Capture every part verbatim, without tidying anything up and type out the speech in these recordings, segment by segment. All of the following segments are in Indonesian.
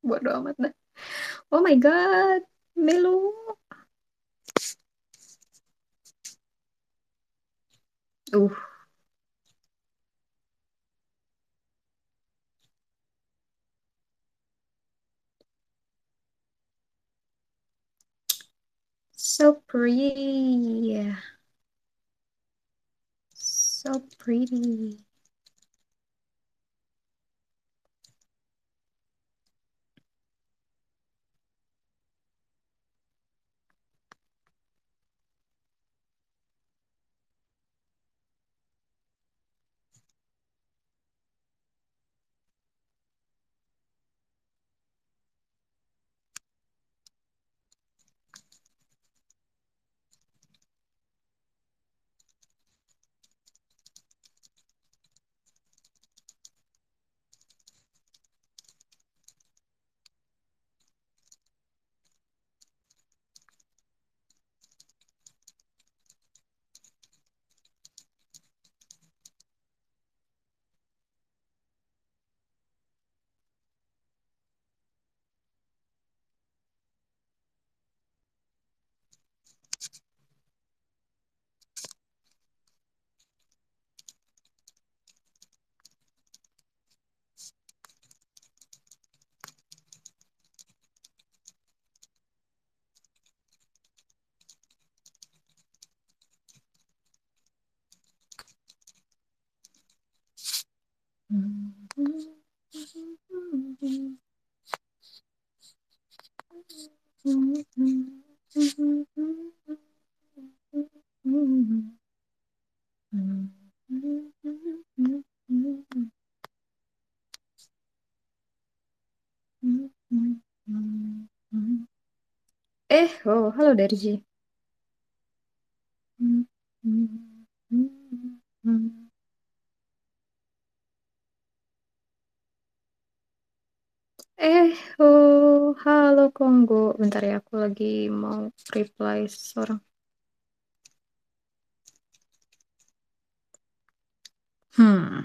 Bodo amat dah. Oh my God, Melu. Uh, so pretty. So pretty. Eh, oh, halo Derji. Eh, oh, halo Konggo. Bentar ya, aku lagi mau reply seorang. Hmm,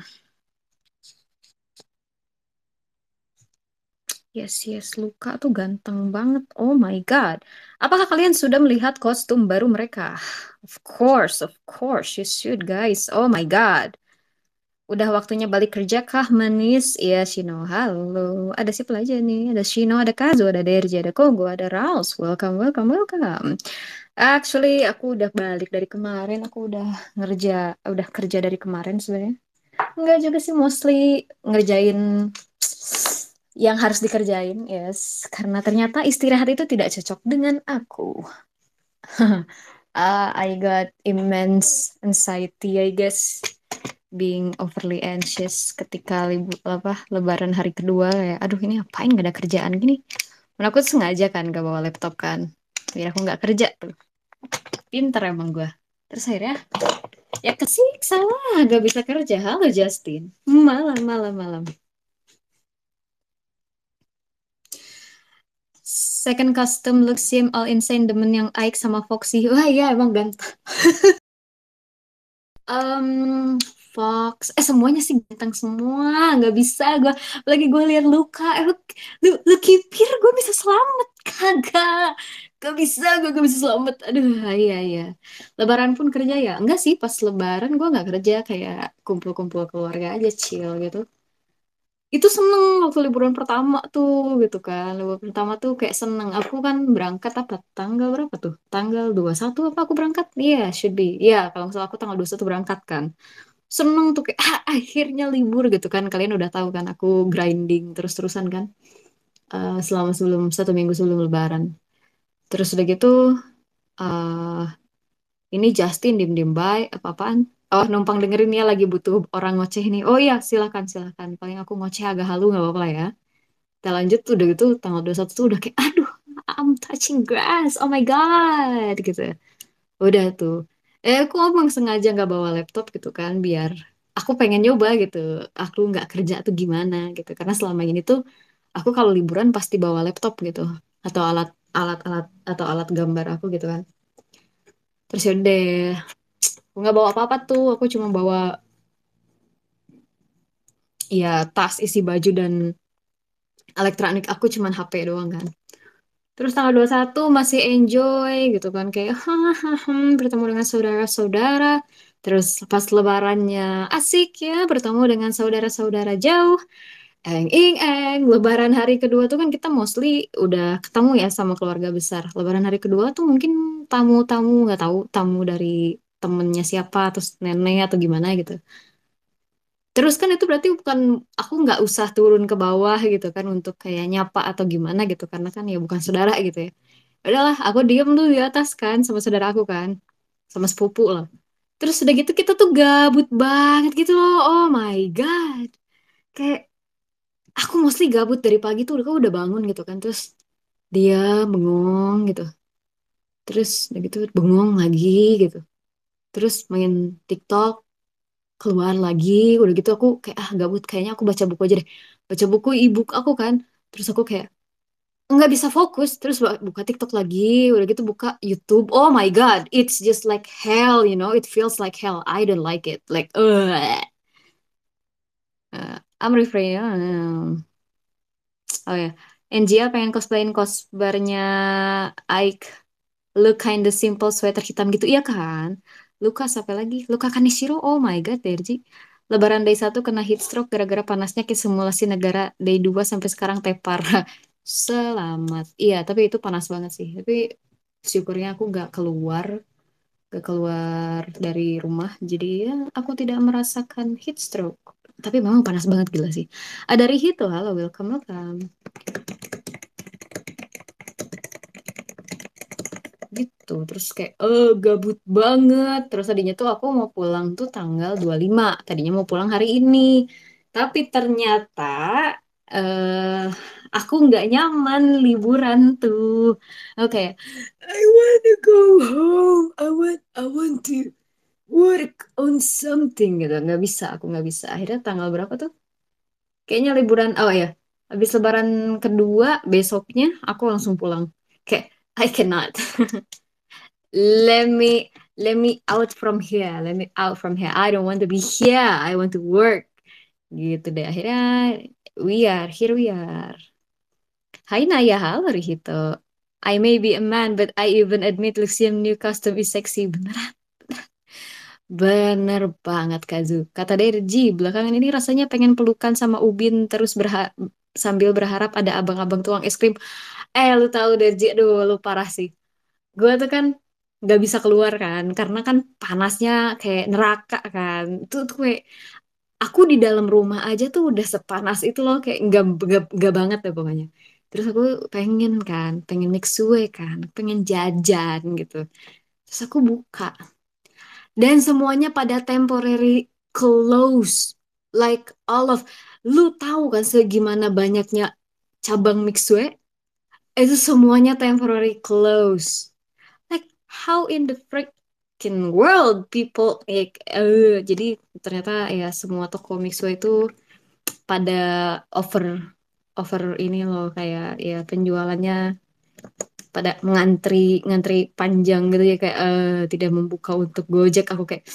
yes, yes, Luka tuh ganteng banget. Oh my God. Apakah kalian sudah melihat kostum baru mereka? Of course, of course, you should, guys. Oh my God. Udah waktunya balik kerja kah, manis? Iya, Shino. Halo. Ada siapa aja nih? Ada Shino, ada Kazu, ada Derji, ada Kogo, ada Raus. Welcome, welcome, welcome. Actually, aku udah balik dari kemarin. Aku udah ngerja, udah kerja dari kemarin sebenarnya. Enggak juga sih, mostly ngerjain yang harus dikerjain, yes. Karena ternyata istirahat itu tidak cocok dengan aku. Ah, I got immense anxiety, I guess, being overly anxious ketika libur apa Lebaran hari kedua kayak, aduh ini apain gak ada kerjaan gini. Dan aku tuh sengaja kan gak bawa laptop kan, biar aku nggak kerja tuh. Pinter emang gue. Terus akhirnya ya kesiksa lah, gak bisa kerja. Halo Justin, malam malam malam. Second custom look sim all insane demen yang Ike sama Foxy. Wah iya emang ganteng. Um, Fox, eh semuanya sih ganteng semua, nggak bisa gue. Lagi gue lihat Luka, eh lu, lu, lu kipir gue bisa selamat kagak? Gak bisa, gue gak bisa selamat. Aduh, iya iya. Lebaran pun kerja ya? Enggak sih, pas Lebaran gue nggak kerja, kayak kumpul-kumpul keluarga aja, chill gitu. Itu seneng waktu liburan pertama tuh gitu kan. Liburan pertama tuh kayak seneng. Aku kan berangkat apa tanggal berapa tuh? Tanggal dua puluh satu apa aku berangkat? Iya, should be. Iya, kalau nggak salah aku tanggal dua puluh satu berangkat kan. Seneng tuh kayak ah, akhirnya libur gitu kan. Kalian udah tahu kan aku grinding terus-terusan kan. Eh, selama sebelum satu minggu sebelum Lebaran. Terus udah gitu eh ini Justin diem-diem baik apa-apaan. Oh, numpang dengerin ya lagi butuh orang ngoceh nih. Oh iya, silakan silakan. Paling aku ngoceh agak halu nggak apa-apa lah ya. Kita lanjut tuh udah gitu tanggal dua puluh satu tuh udah kayak aduh I'm touching grass oh my god gitu udah tuh eh aku emang sengaja nggak bawa laptop gitu kan biar aku pengen nyoba gitu aku nggak kerja tuh gimana gitu karena selama ini tuh aku kalau liburan pasti bawa laptop gitu atau alat alat alat atau alat gambar aku gitu kan terus ya deh aku nggak bawa apa-apa tuh aku cuma bawa ya tas isi baju dan Elektronik aku cuman H P doang kan. Terus tanggal dua puluh satu masih enjoy gitu kan kayak hahaha bertemu dengan saudara-saudara. Terus pas lebarannya asik ya bertemu dengan saudara-saudara jauh. Eng ing eng. Lebaran hari kedua tuh kan kita mostly udah ketemu ya sama keluarga besar. Lebaran hari kedua tuh mungkin tamu-tamu nggak tahu tamu dari temennya siapa terus nenek atau gimana gitu. Terus kan itu berarti bukan aku nggak usah turun ke bawah gitu kan untuk kayak nyapa atau gimana gitu karena kan ya bukan saudara gitu ya. Udahlah, aku diem tuh di atas kan sama saudara aku kan, sama sepupu lah. Terus udah gitu kita tuh gabut banget gitu loh. Oh my God. Kayak aku mostly gabut dari pagi tuh udah udah bangun gitu kan. Terus dia bengong gitu. Terus udah gitu bengong lagi gitu. Terus main TikTok, keluar lagi. Udah gitu aku kayak ah gabut kayaknya aku baca buku aja deh. Baca buku e-book aku kan. Terus aku kayak nggak bisa fokus terus bu- buka TikTok lagi udah gitu buka YouTube. Oh my God, it's just like hell, you know, it feels like hell. I don't like it, like uh, uh, I'm refrain. Um, oh ya, N G A pengen cosplayin cosbarnya Ike. Look kinda simple sweater hitam gitu iya kan. Luka siapa lagi, Luka Kaneshiro. Oh my God, Derji. Lebaran day satu kena heat stroke gara-gara panasnya ke simulasi negara. Day dua sampai sekarang tepar. Selamat. Iya, tapi itu panas banget sih. Tapi syukurnya aku nggak keluar, nggak keluar dari rumah. Jadi ya aku tidak merasakan heat stroke. Tapi memang panas banget gila sih. Ada Rihito, halo, welcome, welcome. Gitu. Terus kayak eh gabut banget. Terus tadinya tuh aku mau pulang tuh tanggal dua puluh lima. Tadinya mau pulang hari ini. Tapi ternyata eh aku nggak nyaman liburan tuh. Oke, I want to go home. I want I want to work on something gitu. Nggak bisa, aku nggak bisa. Akhirnya tanggal berapa tuh? Kayaknya liburan, oh ya, habis lebaran kedua besoknya aku langsung pulang. Kayak I cannot. Let me let me out from here. Let me out from here. I don't want to be here. I want to work. Gitu deh. Akhirnya we are here we are. Hai Naya, halo Rihito. I may be a man, but I even admit Luxian new custom is sexy. Beneran, bener banget Kazu. Kata Derji, belakangan ini rasanya pengen pelukan sama Ubin terus berha sambil berharap ada abang-abang tuang es krim. Eh, lu tahu Derji, aduh, lu parah sih. Gue tuh kan nggak bisa keluar kan karena kan panasnya kayak neraka kan itu tuh kayak aku di dalam rumah aja tuh udah sepanas itu loh kayak nggak nggak nggak banget deh pokoknya terus aku pengen kan pengen mixue kan pengen jajan gitu terus aku buka dan semuanya pada temporary close like all of lu tahu kan segimana banyaknya cabang mixue itu semuanya temporary close. Like how in the freaking world people like eh, jadi ternyata ya semua toko Mixo itu pada over over ini loh kayak ya penjualannya pada ngantri ngantri panjang gitu ya kayak eh, tidak membuka untuk Gojek aku kayak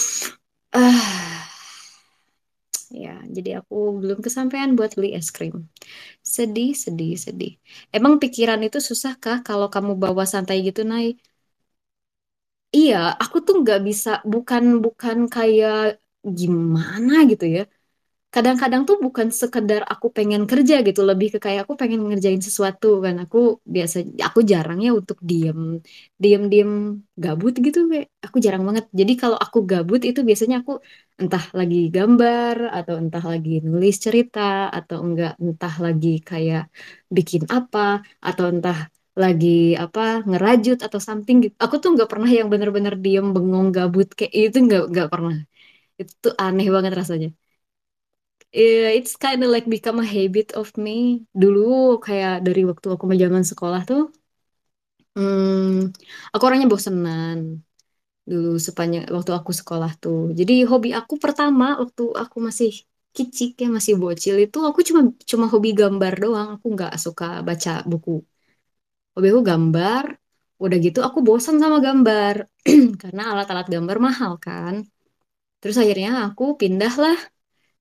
ah ya jadi aku belum kesampaian buat beli es krim sedih sedih sedih emang pikiran itu susah kah kalau kamu bawa santai gitu Nay. Iya, aku tuh nggak bisa, bukan bukan kayak gimana gitu ya. Kadang-kadang tuh bukan sekedar aku pengen kerja gitu, lebih ke kayak aku pengen ngerjain sesuatu kan. Aku biasa, aku jarangnya untuk diem, diem-diem gabut gitu. Kayak aku jarang banget. Jadi kalau aku gabut itu biasanya aku entah lagi gambar atau entah lagi nulis cerita atau enggak entah lagi kayak bikin apa atau entah lagi apa ngerajut atau something gitu. Aku tuh nggak pernah yang bener-bener diem bengong gabut kayak itu nggak nggak pernah. Itu tuh aneh banget rasanya. Yeah, it's kind of like become a habit of me. Dulu kayak dari waktu aku zaman sekolah tuh, hmm, aku orangnya bosenan dulu sepanjang waktu aku sekolah tuh. Jadi hobi aku pertama waktu aku masih kicik ya masih bocil itu aku cuma cuma hobi gambar doang. Aku nggak suka baca buku. Hobi aku gambar. Udah gitu aku bosan sama gambar karena alat-alat gambar mahal kan. Terus akhirnya aku pindah lah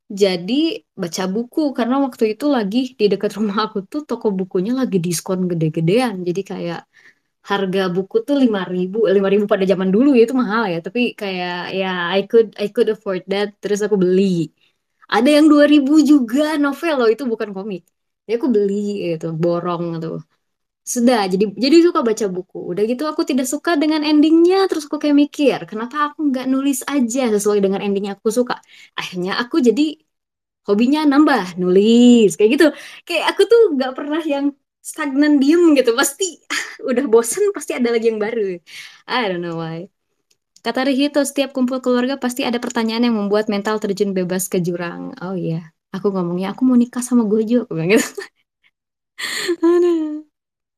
Jadi baca buku karena waktu itu lagi di dekat rumah aku tuh toko bukunya lagi diskon gede-gedean. Jadi kayak harga buku tuh lima ribu, lima ribu pada zaman dulu ya itu mahal ya. Tapi kayak ya I could I could afford that. Terus aku beli. Ada yang dua ribu juga novel loh itu bukan komik. Jadi aku beli gitu, borong tuh. Sudah, jadi jadi suka baca buku. Udah gitu aku tidak suka dengan endingnya, terus aku kayak mikir, kenapa aku nggak nulis aja sesuai dengan ending yang aku suka. Akhirnya aku jadi hobinya nambah, nulis, kayak gitu. Kayak aku tuh nggak pernah yang stagnan diem gitu. Pasti ah, udah bosen, pasti ada lagi yang baru. I don't know why. Kata Rihito, setiap kumpul keluarga pasti ada pertanyaan yang membuat mental terjun bebas ke jurang. Oh iya, aku ngomongnya, aku mau nikah sama Gojo. Aku bilang gitu. Aduh.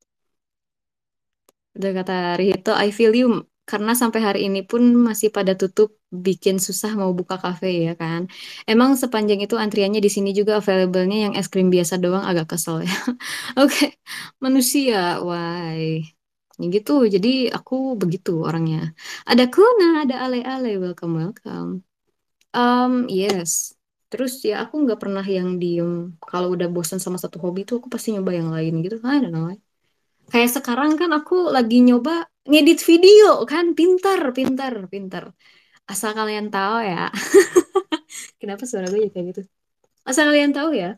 Udah kata Rihito, I feel you. Karena sampai hari ini pun masih pada tutup, bikin susah mau buka kafe ya kan. Emang sepanjang itu antriannya di sini juga available-nya yang es krim biasa doang agak kesel ya. Oke, manusia, why? Ya gitu, jadi aku begitu orangnya. Ada Kuna, ada Ale-Ale, welcome, welcome. Um, yes. Terus ya aku nggak pernah yang diem. Kalau udah bosan sama satu hobi tuh aku pasti nyoba yang lain gitu. I don't know. Kayak sekarang kan aku lagi nyoba ngedit video kan, pintar, pintar, pintar. Asal kalian tahu ya, kenapa suara gue jadi kayak gitu? Asal kalian tahu ya,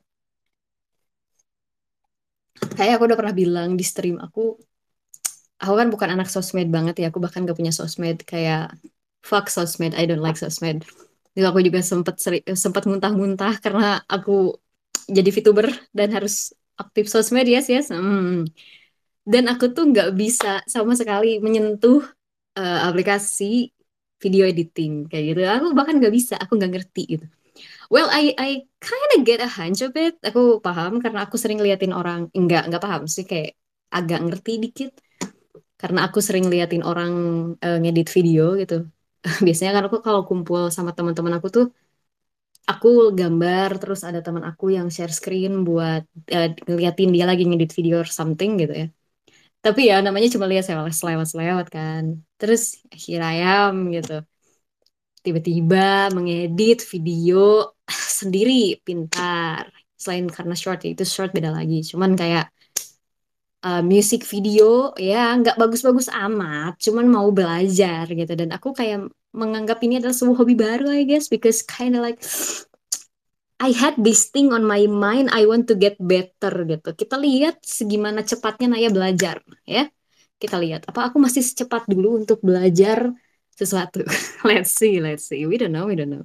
kayak aku udah pernah bilang di stream aku, aku kan bukan anak sosmed banget ya, aku bahkan gak punya sosmed kayak fuck sosmed, I don't like sosmed. Jadi aku juga sempet seri- sempet muntah-muntah karena aku jadi VTuber dan harus aktif sosmed, yes, yes. Hmm. Dan aku tuh nggak bisa sama sekali menyentuh eh, aplikasi video editing kayak gitu. Aku bahkan nggak bisa, aku nggak ngerti gitu. Well, I I kind of get a hunch of it. Aku paham karena aku sering liatin orang, enggak nggak paham sih kayak agak ngerti dikit karena aku sering liatin orang eh, ngedit video gitu. Biasanya kan aku kalau kumpul sama teman-teman aku tuh aku gambar terus ada teman aku yang share screen buat eh, ngeliatin dia lagi ngedit video or something gitu ya. Tapi ya namanya cuma lihat selewat-selewat kan. Terus Hirayam gitu. Tiba-tiba mengedit video sendiri pintar. Selain karena short ya itu short beda lagi. Cuman kayak uh, music video ya nggak bagus-bagus amat. Cuman mau belajar gitu. Dan aku kayak menganggap ini adalah sebuah hobi baru I guess. Because kind of like I had this thing on my mind. I want to get better gitu. Kita lihat segimana cepatnya Naya belajar ya. Kita lihat. Apa aku masih secepat dulu untuk belajar sesuatu? Let's see, let's see. We don't know, we don't know.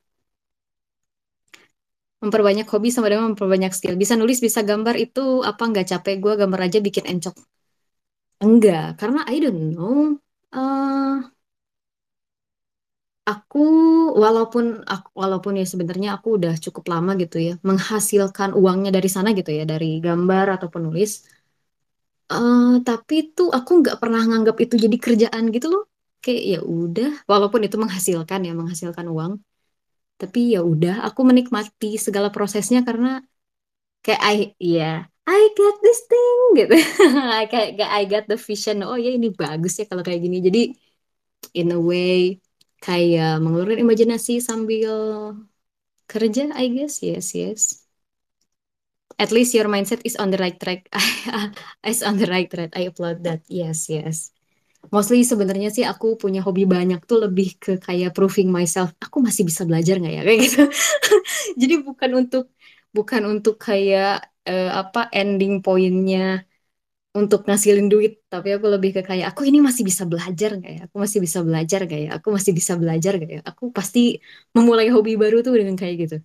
Memperbanyak hobi sama dengan memperbanyak skill. Bisa nulis, bisa gambar itu apa nggak capek gue gambar aja bikin encok. Enggak, karena I don't know. eh aku walaupun aku, walaupun ya sebenarnya aku udah cukup lama gitu ya menghasilkan uangnya dari sana gitu ya dari gambar ataupun nulis. eh tapi tuh aku nggak pernah nganggap itu jadi kerjaan gitu loh. Kayak ya udah, walaupun itu menghasilkan ya menghasilkan uang. Tapi ya udah, aku menikmati segala prosesnya karena kayak I iya I got this thing gitu. Kayak kayak I got the vision. Oh ya ini bagus ya kalau kayak gini. Jadi in a way kayak mengeluarkan imajinasi sambil kerja I guess. Yes, yes. At least your mindset is on the right track. Is on the right track. I applaud that. Yes, yes. Mostly sebenarnya sih aku punya hobi banyak tuh lebih ke kayak proving myself. Aku masih bisa belajar nggak ya kayak gitu. Jadi bukan untuk bukan untuk kayak eh, apa ending poinnya untuk ngasilin duit, tapi aku lebih ke kayak aku ini masih bisa belajar nggak ya? Aku masih bisa belajar nggak ya? Aku masih bisa belajar nggak ya? Aku pasti memulai hobi baru tuh dengan kayak gitu.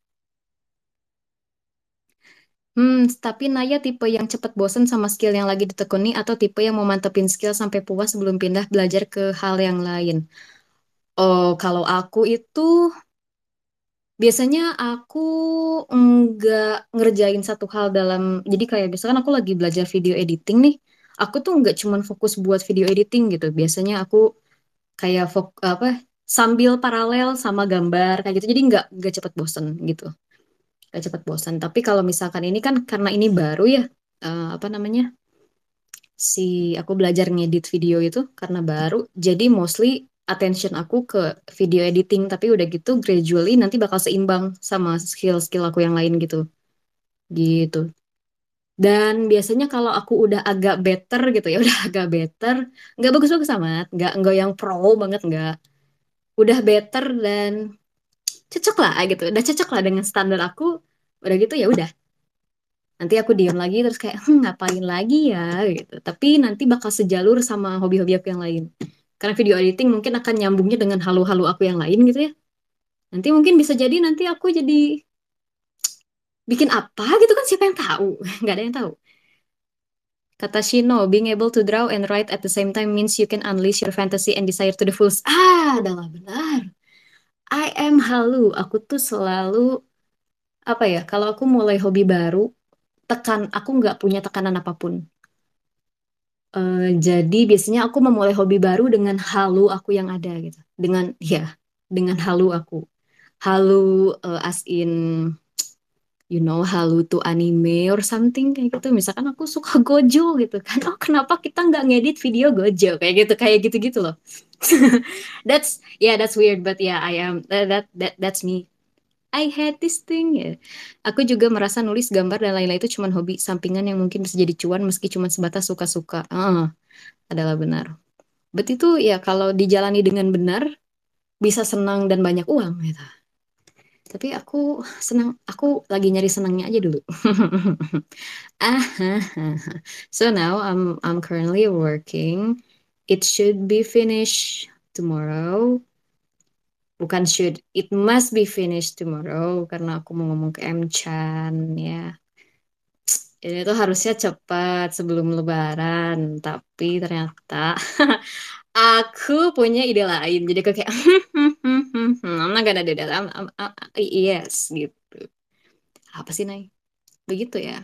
Hmm, tapi Naya tipe yang cepat bosen sama skill yang lagi ditekuni atau tipe yang mau mantepin skill sampai puas sebelum pindah belajar ke hal yang lain? Oh, kalau aku itu biasanya aku nggak ngerjain satu hal dalam, jadi kayak misalkan aku lagi belajar video editing nih, aku tuh nggak cuman fokus buat video editing gitu. Biasanya aku kayak fok apa sambil paralel sama gambar kayak gitu. Jadi nggak nggak cepet bosen gitu, nggak cepet bosen. Tapi kalau misalkan ini kan karena ini baru ya, eh, apa namanya si aku belajar ngedit video itu karena baru, jadi mostly. attention aku ke video editing, tapi udah gitu gradually nanti bakal seimbang sama skill-skill aku yang lain gitu. Gitu. Dan biasanya kalau aku udah agak better gitu ya, udah agak better, nggak bagus-bagus amat, nggak nggak yang pro banget nggak, udah better dan cocok lah gitu, udah cocok lah dengan standar aku, udah gitu ya udah, nanti aku diam lagi terus kayak "Hmm, ngapain lagi ya gitu, tapi nanti bakal sejalur sama hobi-hobi aku yang lain, karena video editing mungkin akan nyambungnya dengan halu-halu aku yang lain gitu ya, nanti mungkin bisa jadi nanti aku jadi bikin apa gitu kan, siapa yang tahu. Nggak ada yang tahu. Kata Shino, being able to draw and write at the same time means you can unleash your fantasy and desire to the fullest. Ah, adalah benar. I am halu. Aku tuh selalu, apa ya, kalau aku mulai hobi baru, tekan, aku nggak punya tekanan apapun. Eh, jadi biasanya aku memulai hobi baru dengan halu aku yang ada gitu. Dengan, ya, dengan halu aku. Halu eh, as in you know, halu to anime or something kayak gitu. Misalkan aku suka Gojo gitu kan. Oh, kenapa kita nggak ngedit video Gojo kayak gitu, kayak gitu-gitu loh. That's yeah, that's weird, but yeah, I am that that, that that's me. I had this thing ya. Aku juga merasa nulis gambar dan lain-lain itu cuma hobi sampingan yang mungkin bisa jadi cuan meski cuma sebatas suka-suka. Ah, adalah benar. But itu ya kalau dijalani dengan benar bisa senang dan banyak uang gitu. Tapi aku senang, aku lagi nyari senangnya aja dulu. Ah, so now I'm I'm currently working. It should be finished tomorrow. Bukan should, it must be finished tomorrow karena aku mau ngomong ke M Chan ya. Ini tuh harusnya cepat sebelum Lebaran, tapi ternyata aku punya ide lain. Jadi aku kayak, I'm not gonna do that. I'm, I'm, I'm- yes, gitu. Apa sih, Nay? Begitu ya.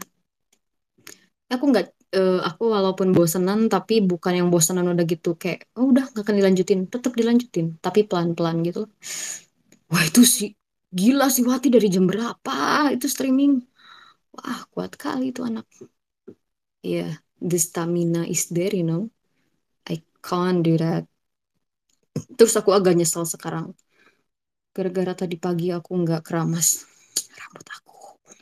Aku nggak, eh, aku walaupun bosenan, tapi bukan yang bosenan udah gitu kayak, oh udah nggak akan dilanjutin, tetap dilanjutin, tapi pelan-pelan gitu. Wah itu sih, gila sih Wati dari jam berapa itu streaming. Wah kuat kali itu anak. Iya, the stamina is there, you know. I can't do that. Terus aku agak nyesel sekarang. Gara-gara tadi pagi aku nggak keramas rambut aku.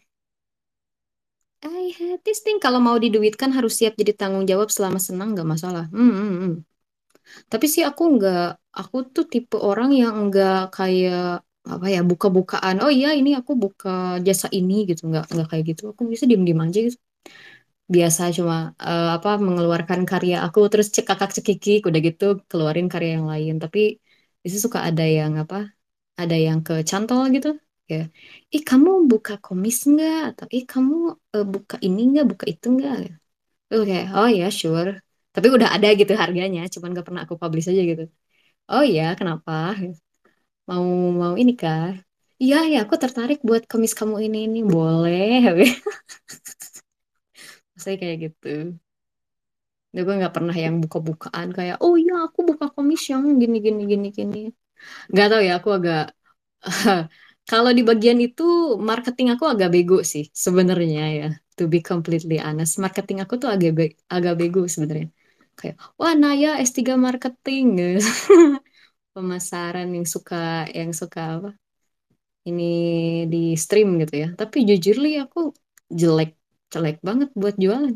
I had this thing. Kalau mau diduitkan harus siap jadi tanggung jawab, selama senang nggak masalah. Hmm, hmm, hmm. Tapi sih aku nggak, aku tuh tipe orang yang nggak kayak apa ya, buka-bukaan. Oh iya ini aku buka jasa ini gitu, nggak nggak kayak gitu. Aku bisa diem-diem aja gitu. Biasa cuma eh, apa, mengeluarkan karya aku terus cekakak cekikik udah gitu keluarin karya yang lain. Tapi itu suka ada yang apa? Ada yang kecantol gitu. Ya, ih kamu buka komis nggak? Atau ih kamu eh, buka ini nggak? Buka itu nggak? Oke, oh ya sure. Tapi udah ada gitu harganya, cuman gak pernah aku publish aja gitu. Oh iya, kenapa? Mau mau ini kah? Iya ya, aku tertarik buat komis kamu ini ini boleh. Saya kayak gitu. Dia gue nggak pernah yang buka-bukaan kayak, oh iya aku buka komis yang gini gini gini gini. Gak tau ya, aku agak kalau di bagian itu marketing aku agak bego sih sebenarnya ya. To be completely honest, marketing aku tuh agak be- agak bego sebenarnya. Kayak, wah Naya S tiga marketing. Pemasaran yang suka yang suka apa? Ini di stream gitu ya. Tapi jujur li aku jelek jelek banget buat jualan.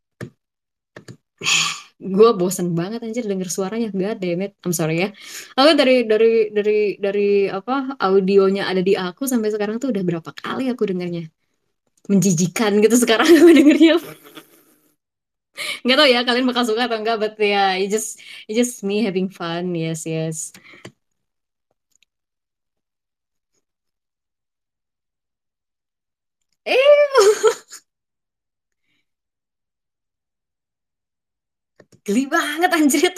Gue bosen banget anjir denger suaranya. God damn it. I'm sorry ya. Aku dari dari dari dari apa, audionya ada di aku sampai sekarang tuh udah berapa kali aku dengernya. Menjijikan gitu sekarang aku dengernya. Nggak tahu ya kalian bakal suka atau enggak, but yeah, it just it just me having fun. Yes, yes. Eh, geli banget anjir.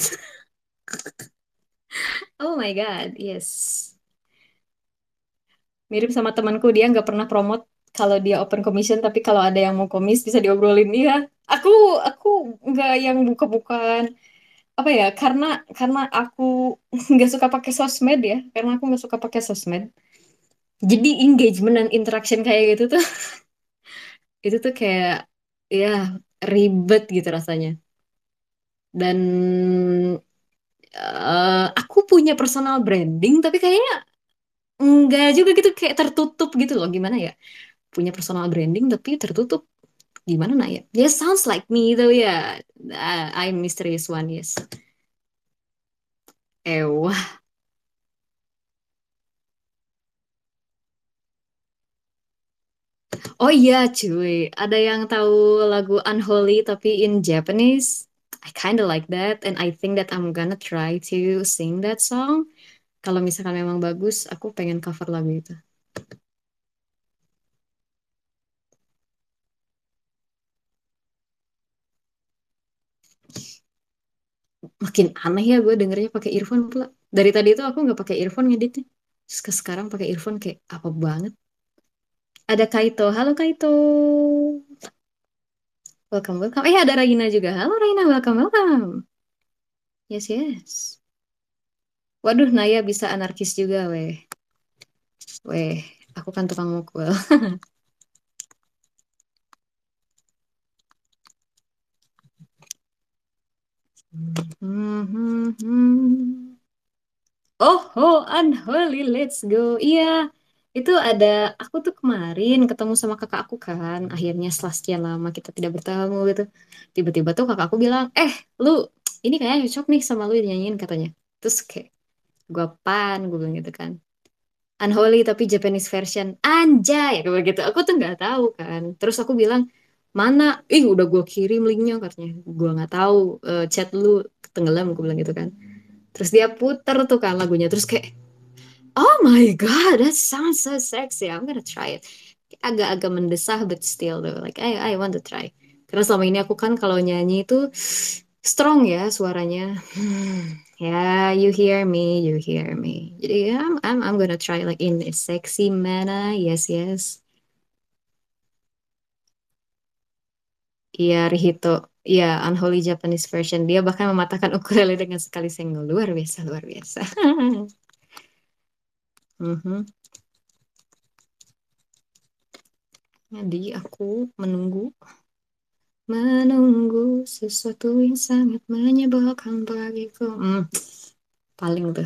Oh my God, yes. Mirip sama temanku, dia nggak pernah promote kalau dia open commission, tapi kalau ada yang mau komis bisa diobrolin dia. Aku aku nggak yang buka-bukaan apa ya, karena karena aku nggak suka pakai sosmed ya, karena aku nggak suka pakai sosmed. Jadi engagement dan interaction kayak gitu tuh, itu tuh kayak ya ribet gitu rasanya. Dan Eh, aku punya personal branding, tapi kayaknya enggak juga gitu, kayak tertutup gitu loh. Gimana ya? Punya personal branding tapi tertutup. Gimana nak ya? Ya sounds like me though ya. Uh, I'm mysterious one, yes. Ewah. Oh iya cuy, ada yang tahu lagu Unholy tapi in Japanese? I kinda like that and I think that I'm gonna try to sing that song. Kalau misalkan memang bagus, aku pengen cover lagu itu. Makin aneh ya gue dengernya pakai earphone pula. Dari tadi itu aku nggak pakai earphone ngeditnya. Terus ke sekarang pakai earphone kayak apa banget. Ada Kaito. Halo Kaito. Welcome, welcome. Eh ada Raina juga. Halo Raina, welcome, welcome. Yes, yes. Waduh, Naya bisa anarkis juga, weh. Weh, aku kan tukang mukul. Hmm, hmm, hmm. Oh, oh, unholy, let's go. Iya, itu ada, aku tuh kemarin ketemu sama kakak aku kan, akhirnya setelah sekian lama kita tidak bertemu gitu. Tiba-tiba tuh kakak aku bilang, eh, lu, ini kayaknya cocok nih sama lu nyanyiin katanya. Terus kayak, gue pan, gue bilang gitu kan. Unholy tapi Japanese version. Anjay, kayak begitu. Aku tuh nggak tahu kan. Terus aku bilang, mana? Ih, udah gue kirim linknya katanya. Gue nggak tahu, eh, chat lu tenggelam, aku bilang gitu kan. Terus dia puter tuh kan lagunya. Terus kayak, oh my God, that sounds so sexy. I'm gonna try it. Agak-agak mendesah, but still though. Like, I, I want to try. Karena selama ini aku kan kalau nyanyi itu strong ya suaranya. Hmm, ya, you hear me, you hear me. Jadi, I'm, I'm, I'm gonna try like in a sexy manner. Yes, yes. Iya, Rihito. Iya, Unholy Japanese version. Dia bahkan mematahkan ukulele dengan sekali senggol. Luar biasa, luar biasa. Mhm. Jadi aku menunggu menunggu sesuatu yang sangat menyebalkan bagiku. Hmm, paling tuh.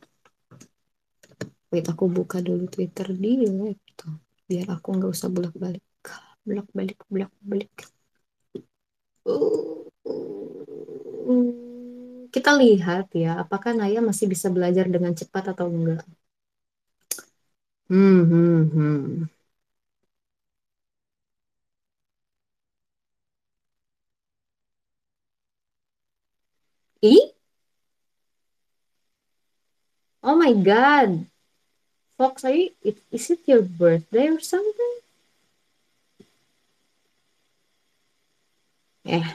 Wait, aku buka dulu Twitter di laptop. Biar aku nggak usah bolak-balik. Bolak-balik, bolak-balik. Uh, uh. Kita lihat ya, apakah Naya masih bisa belajar dengan cepat atau enggak. Hmm, hmm, hmm. Ih, oh my God. Fox, are you, it- is it your birthday or something? Eh,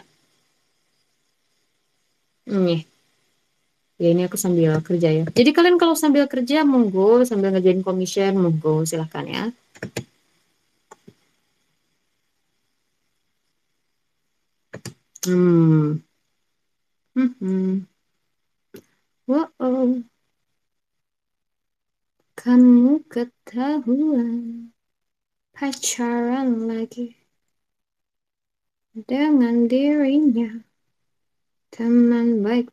hmm, ya ini aku sambil kerja ya. Jadi kalian kalau sambil kerja, monggo. Sambil ngerjain commission, monggo. Silahkan ya. Hmm. Hmm. Hmm. Wow. Kamu ketahuan pacaran lagi dengan dirinya. Teman baik.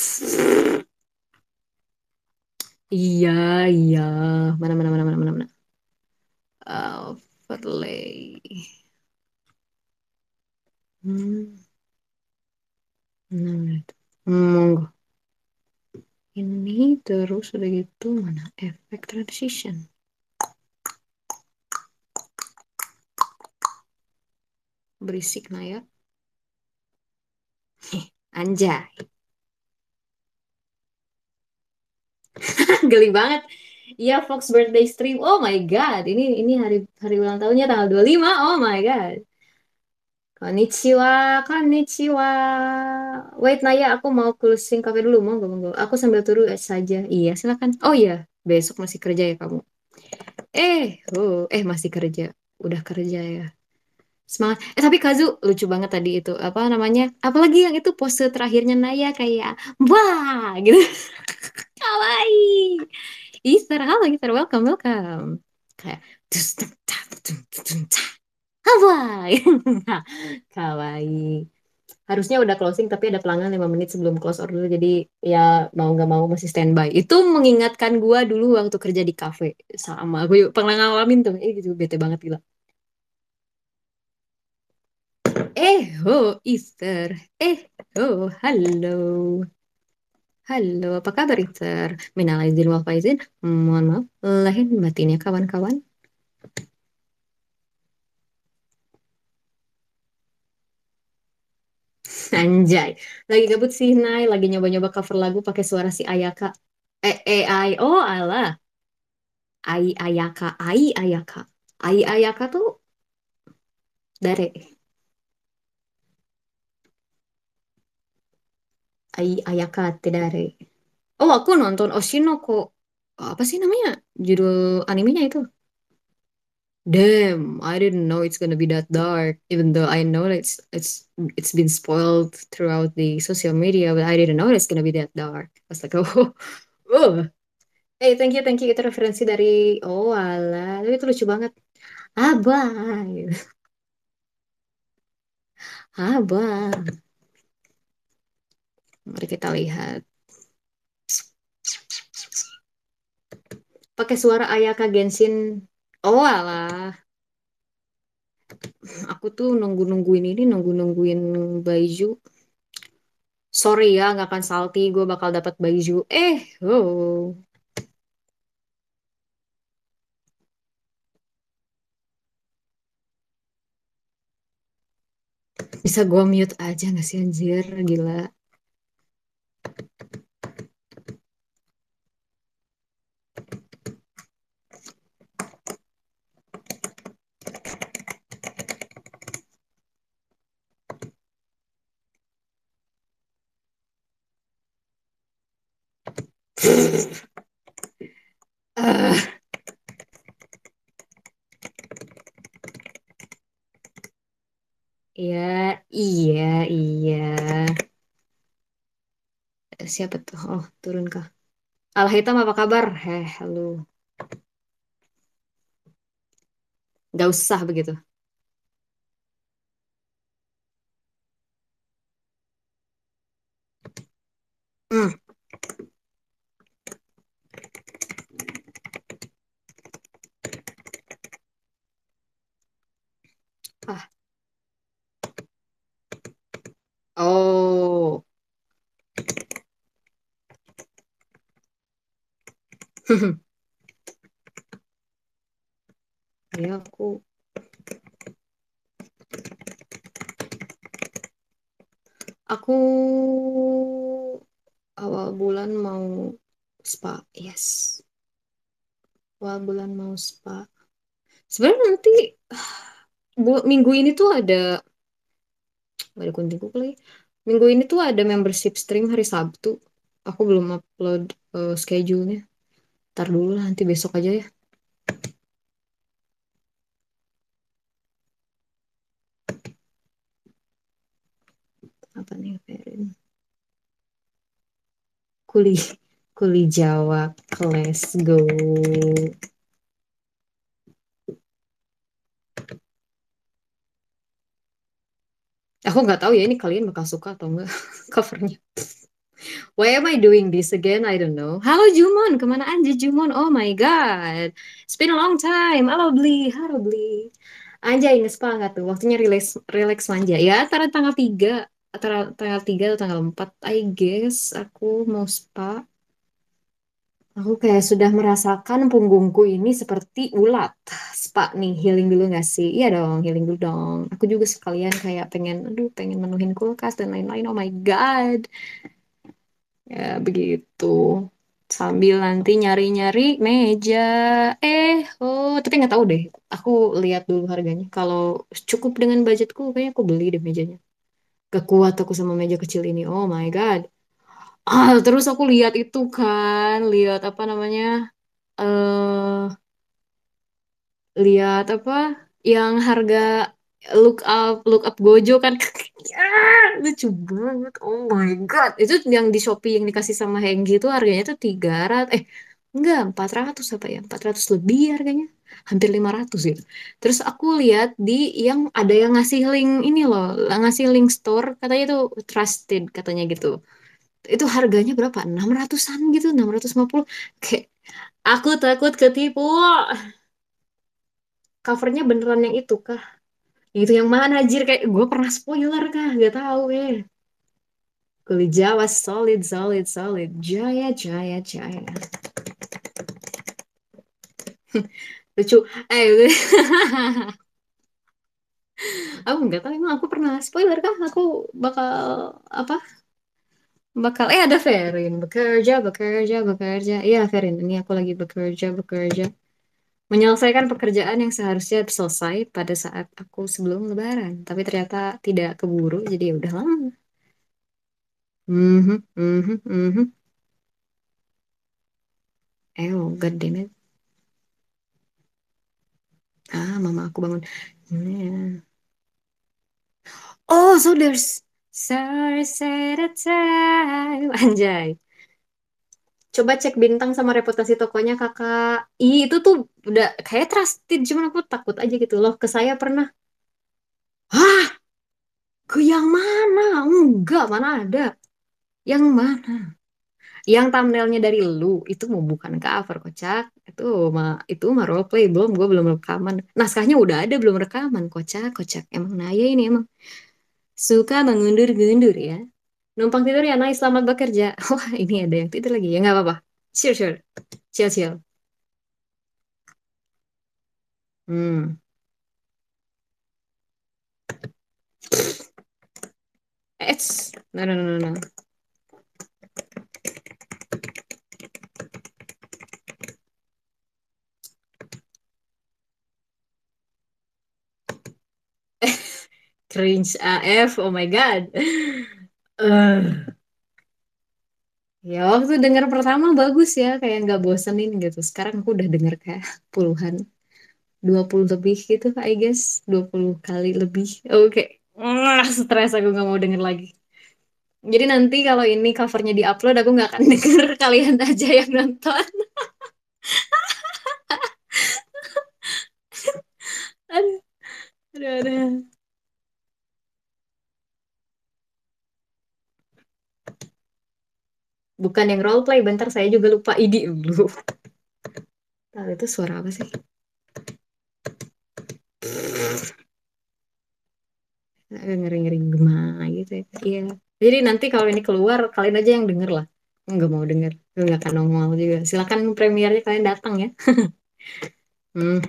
Iya, iya. Mana, mana, mana, mana, mana, mana. Overlay. Hmm. Nah, itu. Monggo. Ini terus udah gitu mana efek transition. Berisik nah ya. Eh, anjay. Geli banget. Iya, Fox birthday stream. Oh my God. Ini ini hari hari ulang tahunnya tanggal dua puluh lima. Oh my God. Konnichiwa, konnichiwa. Wait, Naya, aku mau closing kafe dulu. Monggo, monggo. Aku sambil turu saja. Iya, silakan. Oh iya, besok masih kerja ya kamu. Eh, oh, eh masih kerja. Udah kerja ya. Semangat. Eh tapi Kazu lucu banget tadi itu. Apa namanya? Apalagi yang itu pose terakhirnya Naya kayak wah gitu. Kawaii. Easter, halo Easter, welcome, welcome. Kayak dus, tuk, tak, tuk, tuk, tuk, tak. Hawaii. Kawaii. Harusnya udah closing tapi ada pelanggan lima menit sebelum close order jadi ya mau nggak mau masih standby. Itu mengingatkan gua dulu waktu kerja di kafe sama gue pernah ngalamin tuh. Eh gitu bete banget gila. Eh ho Easter. Eh ho halo. Halo, apa kabar Easter? Minal aidin wal faizin. Mohon maaf lahir batinnya kawan-kawan. Anjay. Lagi gabut sih, Nay. Lagi nyoba-nyoba cover lagu pakai suara si Ayaka. Eh, eh, ai. Oh, alah. Ai Ayaka. Ai Ayaka. Ai Ayaka tuh dari Ai Ayaka Tidare. Oh, aku nonton Oshinoko. Apa sih namanya? Judul animenya itu. Damn, I didn't know it's gonna be that dark. Even though I know that it's it's it's been spoiled throughout the social media, but I didn't know it's gonna be that dark. I was like, oh, oh. Hey, thank you, thank you. Itu referensi dari oh alah, tapi itu lucu banget. Abah, gitu. Abah. Mari kita lihat. Pakai suara Ayaka Genshin. Oh alah, aku tuh nunggu-nungguin ini, nunggu-nungguin Baiju. Sorry ya, nggak akan salty. Gue bakal dapat Baiju. Eh, oh. Bisa gue mute aja nggak sih anjir, gila. Ah, iya, iya, iya. Siapa tuh? Oh, turun kah? Al Hitam apa kabar? Heh, halo. Gak usah begitu. Hmm. Ah. Oh. Ya aku aku awal bulan mau spa. Yes. Awal bulan mau spa. Sebenarnya nanti bu- minggu ini tuh ada gak ada kunjungku kali. Minggu ini tuh ada membership stream hari Sabtu. Aku belum upload eh, schedule-nya. Ntar dulu lah, nanti besok aja ya. Apa nih, Ferin? Kuli, kuli Jawa, let's go. Aku nggak tahu ya ini kalian bakal suka atau enggak covernya. Why am I doing this again? I don't know. Halo Jumon, kemana aja Jumon? Oh my God. It's been a long time. Halo Bli, halo Bli. Anjay, ngespa nggak tuh? Waktunya relax, relax manja. Ya, antara tanggal tiga, antara tanggal tiga atau tanggal empat, I guess aku mau spa. Aku kayak sudah merasakan punggungku ini seperti ulat. Spa nih, healing dulu nggak sih? Iya dong, healing dulu dong. Aku juga sekalian kayak pengen, aduh, pengen menuhin kulkas dan lain-lain. Oh my God. Ya, begitu. Sambil nanti nyari-nyari meja. Eh, oh, tapi nggak tahu deh. Aku lihat dulu harganya. Kalau cukup dengan budgetku, kayaknya aku beli deh mejanya. Gak kuat aku sama meja kecil ini. Oh my God. Ah, terus aku lihat itu kan, lihat apa namanya? eh Lihat apa? Yang harga look up, look up Gojo kan. Ah, lucu banget. Oh my God. Itu yang di Shopee yang dikasih sama Henggi itu harganya tuh tiga ratus. Eh, enggak, empat ratus apa ya? Empat ratus lebih harganya. hampir lima ratus ya. Terus aku lihat di yang ada yang ngasih link ini loh, ngasih link store katanya itu trusted katanya gitu. Itu harganya berapa? enam ratusan gitu, enam ratus lima puluh. Kayak aku takut ketipu. Covernya beneran yang itu kah? Itu yang mana anjir kayak gue pernah spoiler kah? Gak tahu eh. Kulit Jawa solid solid solid. Jaya Jaya Jaya. Lucu. Eh, aku nggak tahu emang aku pernah spoiler kah? Aku bakal apa? Bakal eh ada Ferin bekerja bekerja bekerja. Iya Ferin, ini aku lagi bekerja bekerja. Menyelesaikan pekerjaan yang seharusnya selesai pada saat aku sebelum Lebaran, tapi ternyata tidak keburu, jadi ya udah lama. Mhm, mhm, mhm. Eh, oh, god damn it. Ah, mama aku bangun. Yeah. Oh, so there's sorry set a time. Anjay. Coba cek bintang sama reputasi tokonya kakak. Ih, itu tuh udah kayak trusted, cuman aku takut aja gitu loh. Ke saya pernah. Hah? Ke yang mana? Enggak, mana ada. Yang mana? Yang thumbnailnya dari lu itu mau bukan cover kocak. Itu mah itu mah role play belum, gue belum rekaman. Naskahnya udah ada belum rekaman kocak kocak. Emang Naya ini emang suka mengundur-gundur ya. Numpang tidur ya, Nay, selamat bekerja. Wah, ini ada yang tidur lagi. Ya nggak apa-apa. Sure, sure. Chill, chill. Hmm. It's no, no, no, no, no. Cringe A F. Oh my God. Eh, ya waktu denger pertama bagus ya, kayak nggak bosenin gitu. Sekarang aku udah denger kayak puluhan, dua puluh lebih gitu, I guess. Dua puluh kali lebih. Oke. Ah, stres aku nggak mau denger lagi. Jadi nanti kalau ini covernya di-upload, aku nggak akan denger kalian aja yang nonton. Aduh, aduh, aduh. Bukan yang role play, bentar saya juga lupa ide dulu. Tahu itu suara apa sih? Agak ngeri-ngeri gema gitu ya. Iya. Jadi nanti kalau ini keluar, kalian aja yang denger lah. Nggak mau denger. Nggak akan nongol juga. Silakan premiernya kalian datang ya. Hmm.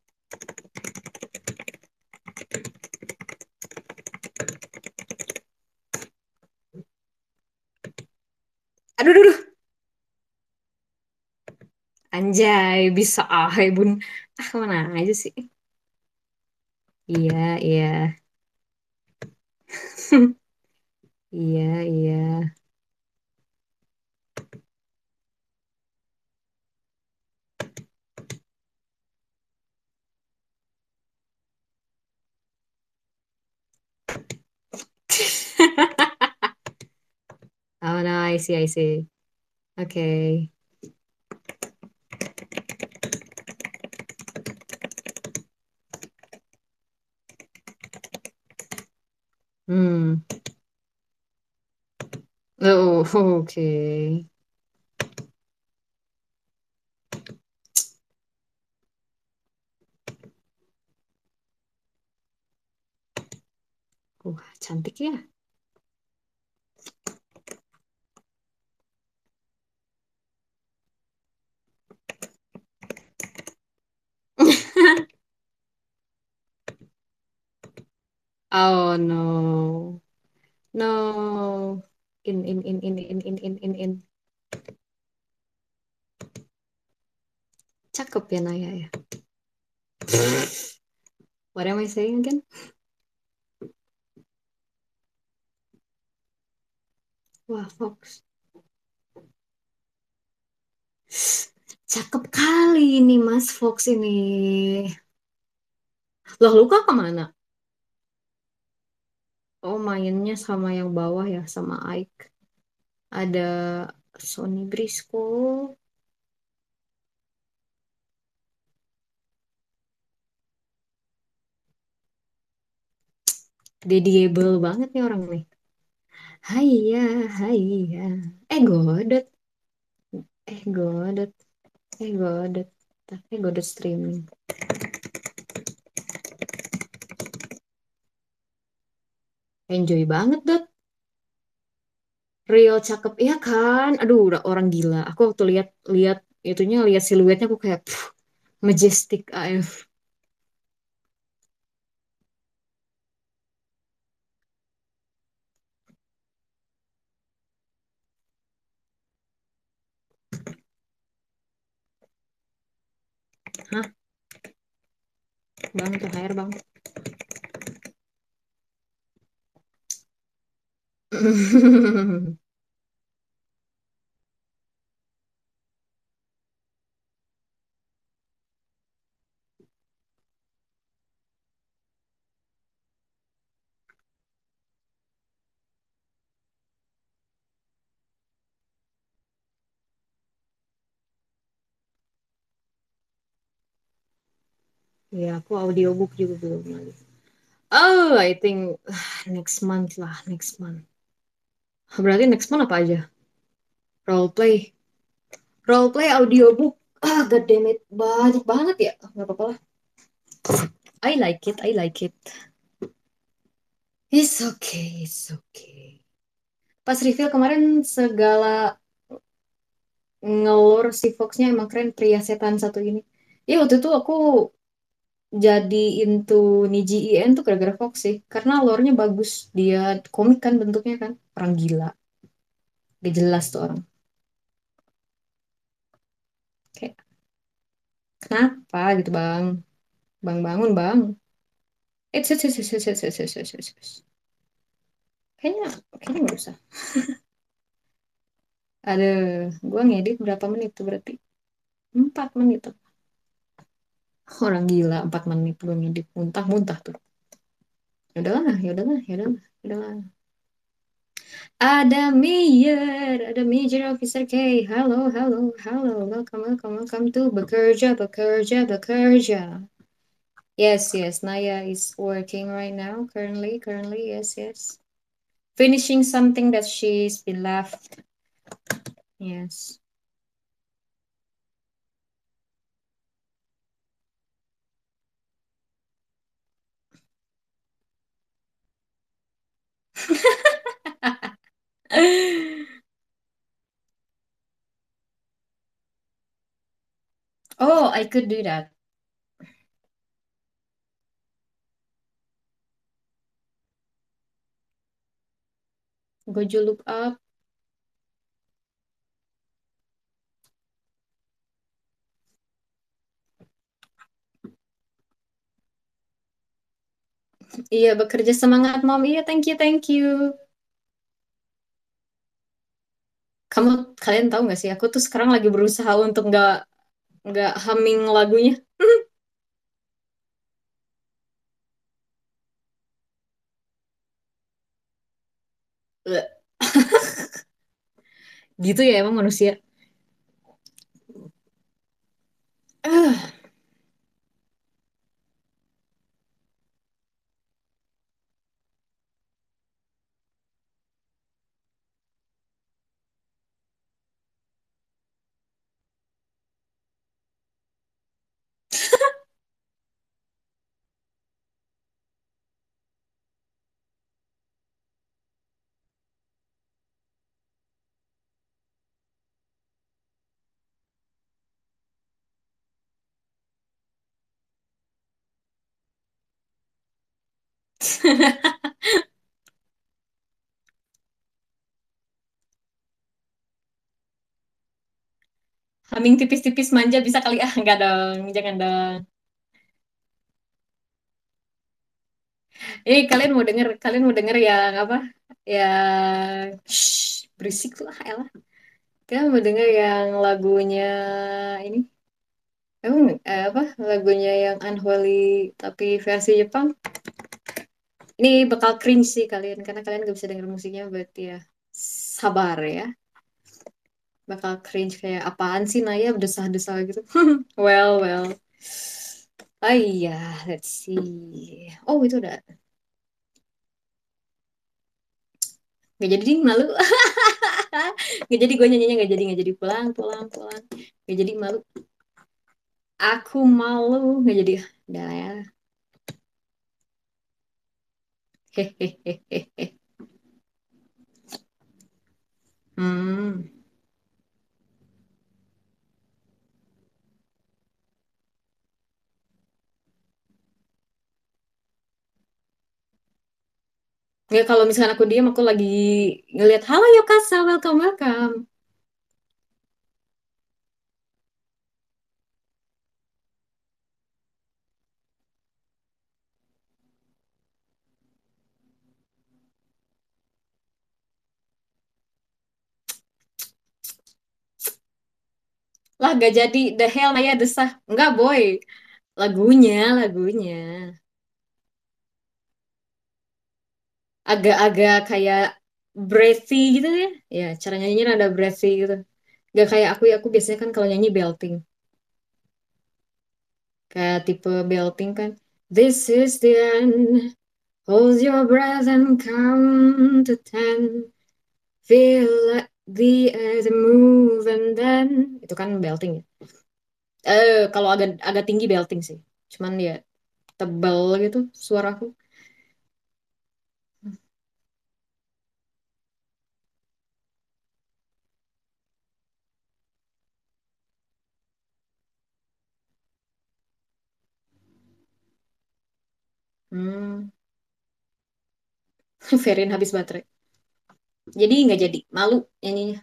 Aduh, aduh, aduh. Anjay, bisa ah, bun. Ah, mana aja sih? Iya, iya. Iya, iya. Oh, no, I see, I see. Oke. Hmm. Oh, oke. Wah, cantik ya. Oh, no. No. In, in, in, in, in, in, in, in, in. Cakep ya Naya ya. What am I saying again? Wah, Fox. Cakep kali ini Mas Fox ini. Loh, Luka kemana? Oh, mainnya sama yang bawah ya, sama Ike. Ada Sony Briscoe. Dediable banget nih orang nih. Hai ya, hai ya. Eh godot, eh godot, eh godot, tapi godot streaming. Enjoy banget dot. Real cakep ya kan? Aduh, udah orang gila. Aku waktu lihat lihat itunya, lihat siluetnya aku kayak pff, majestic A F. Hah, bang tuh air bang. Ya, aku audiobook juga belum lagi. Oh, I think next month lah, next month. Berarti next month apa aja? Role play. Role play audiobook. Ah, god damn it. Banyak banget ya. Gak apa-apa lah. I like it, I like it. It's okay, it's okay. Pas reveal kemarin segala ngelur si Foxnya emang keren pria setan satu ini. Ya waktu itu aku jadi into Niji I N tuh gara-gara Fox sih. Karena lore-nya bagus. Dia komik kan bentuknya kan. Orang gila. Gak jelas tuh orang. Kayak kenapa gitu bang? Bang bangun bang. Eh, sus, sus, sus, sus, sus, sus, sus, sus, sus. Kayaknya, kayaknya nggak usah. Ada, gua ngedit berapa menit tuh berarti? Empat menit tuh. Orang gila, empat menit gua ngedit. Muntah-muntah tuh. Ya udahlah, ya udahlah, ya udahlah, ya udahlah. Ada Mayor, ada Major Officer K. Halo, halo, halo. Welcome, welcome, welcome to Bekerja, Bekerja, Bekerja. Yes, yes. Naya is working right now. Currently, currently, yes, yes. Finishing something that she's been left. Yes. Oh, I could do that. Gojo look up. Iya, bekerja semangat, Mom. Iya, thank you, thank you. Kamu, kalian tahu nggak sih? Aku tuh sekarang lagi berusaha untuk nggak nggak humming lagunya. Gitu ya emang manusia. Ah, humming tipis-tipis manja bisa kali ah enggak dong, jangan dong. Eh kalian mau denger, kalian mau denger yang apa? Yang shh, berisik lah, elah. Kalian mau denger yang lagunya ini? Emang eh, apa? Lagunya yang Unholy tapi versi Jepang? Ini bakal cringe sih kalian karena kalian gak bisa denger musiknya berarti ya. Sabar ya. Bakal cringe kayak apaan sih Naya desah-desah gitu. Well, well. Oh iya, let's see. Oh, itu udah. Gak jadi ding, malu. Gak jadi gue nyanyinya, gak jadi, gak jadi, pulang pulang pulang. Gak jadi, malu. Aku malu, gak jadi. Udah lah ya. Hehehehe. Hmm. Ya kalau misalkan aku diam, aku lagi ngeliat, halo yuk Kasa, welcome welcome. Lah gak jadi, the hell Naya desah. Enggak boy, lagunya lagunya agak-agak kayak breathy gitu ya. Ya cara nyanyinya ada breathy gitu. Gak kayak aku ya, aku biasanya kan kalau nyanyi belting. Kayak tipe belting kan. This is the end. Hold your breath and count to ten. Feel like the earth move and then. Itu kan belting ya. Eh, kalau agak agak tinggi belting sih. Cuman ya tebal gitu suaraku. Hmm. Verin habis baterai. Jadi nggak jadi. Malu nyanyinya.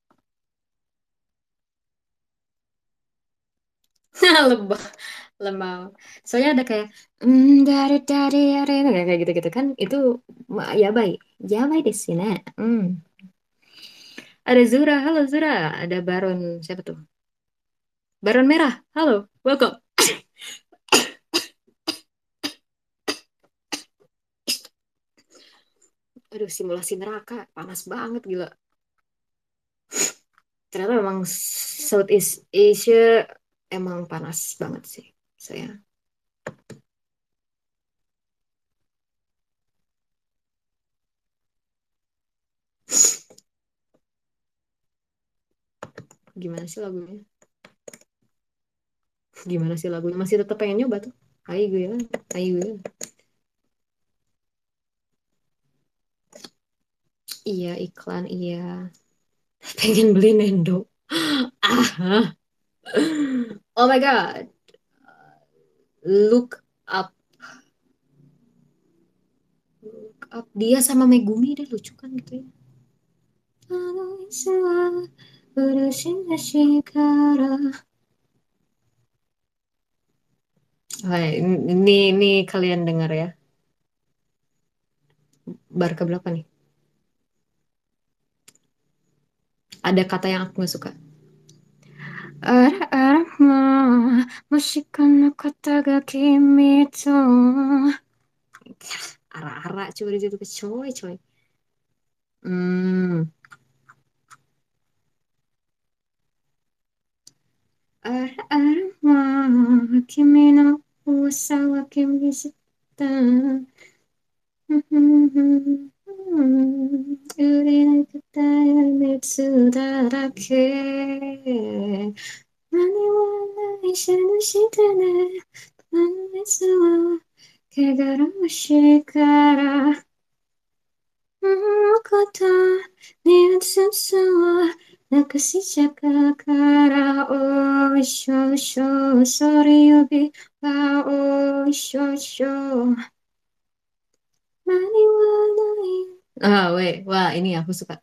Lebah. Lemah. Soalnya ada kayak "Mm, dari dari dari kayak gitu-gitu kan. Itu ma- ya baik. Ya baik di sini. Hmm. Ada Zura. Halo Zura. Ada Baron. Siapa tuh? Baron Merah. Halo. Welcome. Aduh, simulasi neraka. Panas banget gila. Ternyata memang Southeast Asia emang panas banget sih. Saya gimana sih lagunya? Gimana sih lagunya? Masih tetap pengen nyoba tuh. Ayo gue ya. Ayo gue. Iya, iklan, iya. Pengen beli Nendo. Ah, oh my God. Look up. Look up. Dia sama Megumi deh lucu kan gitu ya. Hai, ini, ini kalian dengar ya. Bar ke berapa nih? Ada kata yang aku gak suka. Ara-ara mo, moshiko no kata ga kimi to. Ara-ara coba di situ coy coy. Hmm. Ara-ara mo, kimi no usa wa kimi shita. Uri no kata ya mitsu da ke. Nani wa nai shinu shite ne. Mitsu wa kegara moshi kara. ことにゃつさわなくしちゃかからおいしょしょそれ呼びはおいしょしょ Ah, weh, wah ini aku suka.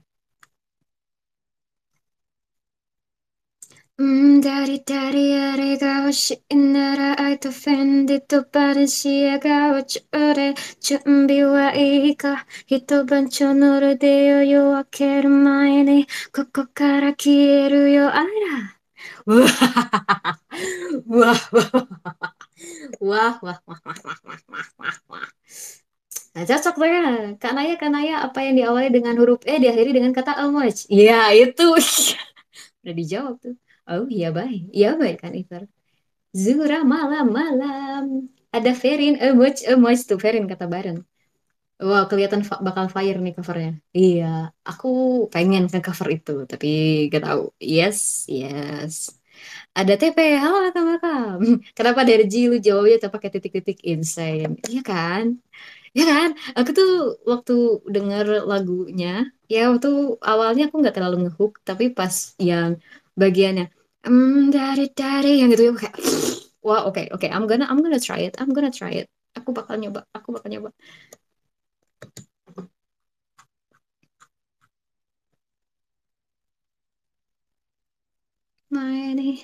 음, 다리다리 아래가 혹시 나라 아이도 팬디도 빠른 시야가 어쩌래 준비와 이가 히토반초노를 대요 요아케를 마이니 코코카라 키에루요 아라 wah wah wah wah wah wah wah wah wah wah wah wah. Nah, cocok tuh ya. Kak Naya, Kak Naya, apa yang diawali dengan huruf E diakhiri dengan kata almoj? Iya, itu. Udah dijawab tuh. Oh iya baik. Iya baik kan Ivar. Zura malam-malam. Ada Ferin, emoj, emoj tuh Ferin kata bareng. Wah, kelihatan fa- bakal fire nih covernya. Iya, aku pengen ke cover itu, tapi gak tahu. Yes, yes. Ada T P, halo Nakam Nakam. Kenapa dari G lu jawabnya tuh pakai titik-titik insane? Iya kan? Ya kan? Aku tuh waktu denger lagunya, ya waktu awalnya aku nggak terlalu ngehook, tapi pas yang bagiannya, hmm, dari dari yang gitu ya kayak, wah oke oke, I'm gonna I'm gonna try it, I'm gonna try it. Aku bakal nyoba, aku bakal nyoba. Nah ini,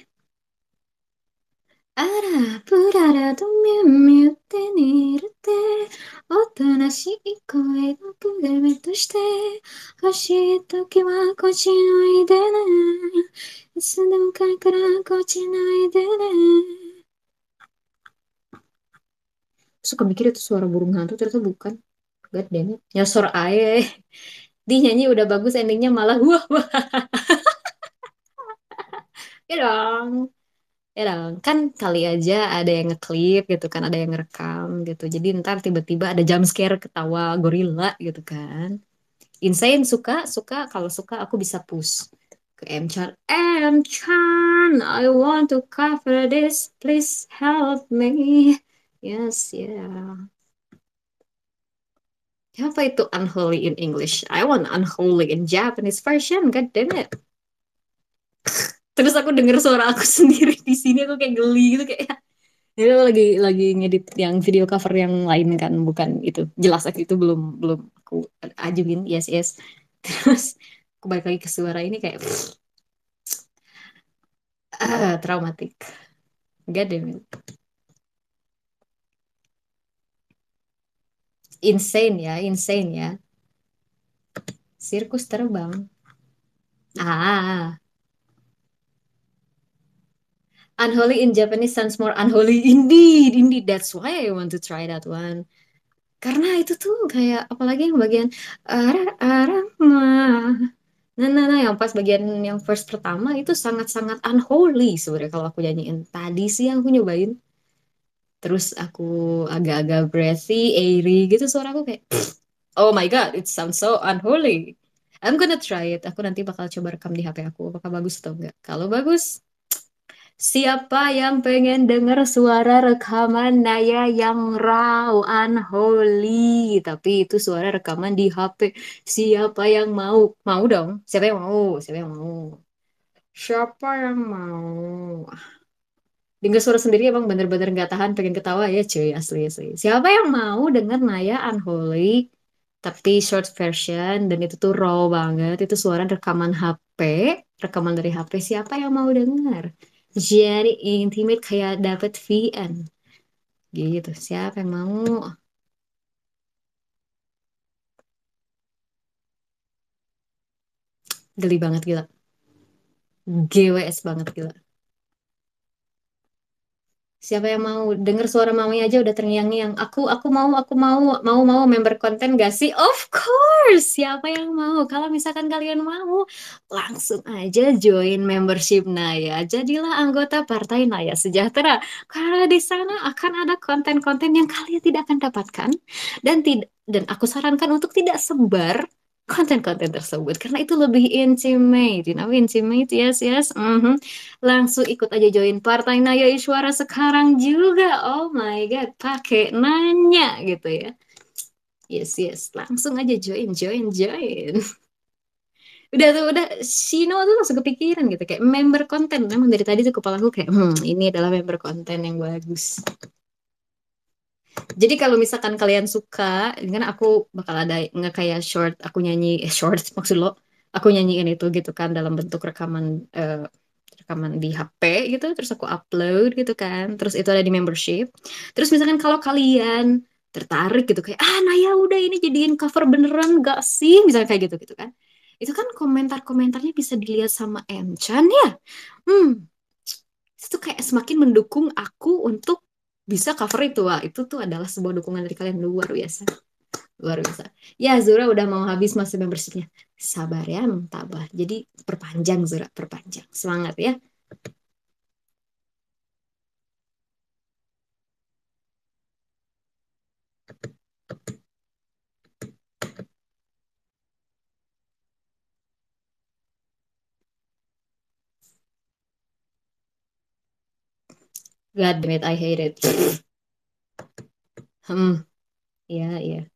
ara purara to miu miu te nirutte, otonashii koi no kugame to shite, hoshii toki wa kochinoi de ne, isudem kai kara kochinoi de ne. Suka mikir itu suara burung hantu, ternyata bukan. God damn it. Nyosor aja. Dia nyanyi udah bagus, endingnya malah wah wah. Ya dong. Ya dong. Kan kali aja ada yang ngeklip gitu kan, ada yang ngerekam gitu. Jadi ntar tiba-tiba ada jump scare ketawa gorila gitu kan. Insane suka, suka. Kalau suka aku bisa push ke M-Chan. M-Chan, I want to cover this. Please help me. Yes, yeah. Apa itu unholy in English? I want unholy in Japanese version. God damn it. Terus aku denger suara aku sendiri di sini aku kayak geli gitu kayak itu lagi lagi ngedit yang video cover yang lain kan bukan itu. Jelas aku itu belum belum aku ajuin. Yes, yes. Terus aku balik lagi ke suara ini kayak ah, traumatik. God damn it. Insane ya, insane ya. Sirkus terbang. Ah, unholy in Japanese sounds more unholy indeed. Indeed, that's why I want to try that one. Karena itu tuh kayak apalagi yang bagian ara ara mah. Nah, nah, nah, yang pas bagian yang verse pertama itu sangat-sangat unholy sebenarnya kalau aku nyanyiin. Tadi sih yang aku nyobain. Terus aku agak-agak breathy, airy gitu suara aku kayak oh my God, it sounds so unholy. I'm gonna try it. Aku nanti bakal coba rekam di H P aku. Apakah bagus atau enggak? Kalau bagus, siapa yang pengen denger suara rekaman Naya yang raw, unholy, tapi itu suara rekaman di H P. Siapa yang mau? Mau dong. Siapa yang mau? Siapa yang mau? Siapa yang mau? Dengar suara sendiri emang bener-bener nggak tahan pengen ketawa ya cuy asli asli. Siapa yang mau denger Naya Unholy tapi short version dan itu tuh raw banget. Itu suara rekaman H P, rekaman dari H P. Siapa yang mau denger? Jadi intimate kayak dapet V N gitu. Siapa yang mau? Geli banget gila. G W S banget gila. Siapa yang mau denger suara mami aja udah terngiang-ngiang. Aku, aku mau, aku mau, mau, mau member konten gak sih? Of course. Siapa yang mau? Kalau misalkan kalian mau, langsung aja join membership Naya. Jadilah anggota Partai Naya Sejahtera. Karena di sana akan ada konten-konten yang kalian tidak akan dapatkan dan tidak dan aku sarankan untuk tidak sebar konten-konten tersebut karena itu lebih intimate. You know, intimate. Yes, yes. Mhm. Langsung ikut aja join Partai Naya Iswara sekarang juga. Oh my God, pakai nanya gitu ya. Yes, yes. Langsung aja join, join, join. Udah tuh, udah Shino tuh langsung kepikiran gitu. Kayak member konten. Memang dari tadi tuh kepala aku kayak, hmm, ini adalah member konten yang bagus. Jadi kalau misalkan kalian suka, ini kan aku bakal ada nggak kayak short, aku nyanyi, eh short maksud lo, aku nyanyiin itu gitu kan dalam bentuk rekaman eh, rekaman di H P gitu, terus aku upload gitu kan, terus itu ada di membership. Terus misalkan kalau kalian tertarik gitu kayak, ah nah ya udah ini jadiin cover beneran gak sih, misalnya kayak gitu gitu kan. Itu kan komentar-komentarnya bisa dilihat sama Enchan ya. Hmm, itu kayak semakin mendukung aku untuk bisa cover itu. Wah, itu tuh adalah sebuah dukungan dari kalian luar biasa. Luar biasa. Ya, Zura udah mau habis masa membershipnya. Sabar ya, emang tabah. Jadi perpanjang Zura, perpanjang. Semangat ya. God damn it, I hate it. Hmm, iya, iya.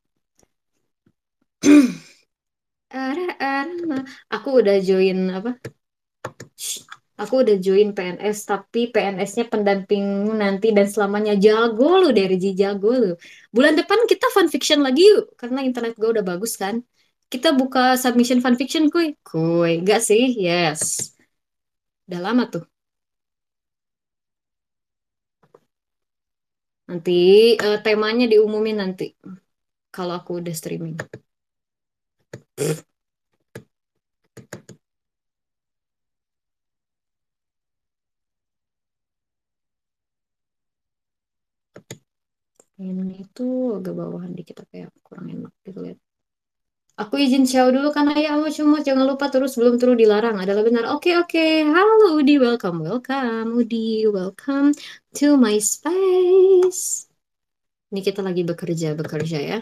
Ara, ara, aku udah join apa? Shh, aku udah join P N S, tapi P N S-nya pendamping nanti dan selamanya jago lu dari Ji jago lu. Bulan depan kita fun fiction lagi yuk, karena internet gue udah bagus kan. Kita buka submission fun fiction kuy. Kuy, gak sih? Yes. Udah lama tuh. Nanti eh, temanya diumumin nanti kalau aku udah streaming. Ini tuh agak bawahan dikit apa ya? Kurang enak gitu lihat. Aku izin show dulu kan ayah mau cuma jangan lupa terus belum terus dilarang adalah benar. Oke oke. Halo Udi, welcome welcome Udi, welcome to my space. Ini kita lagi bekerja bekerja ya.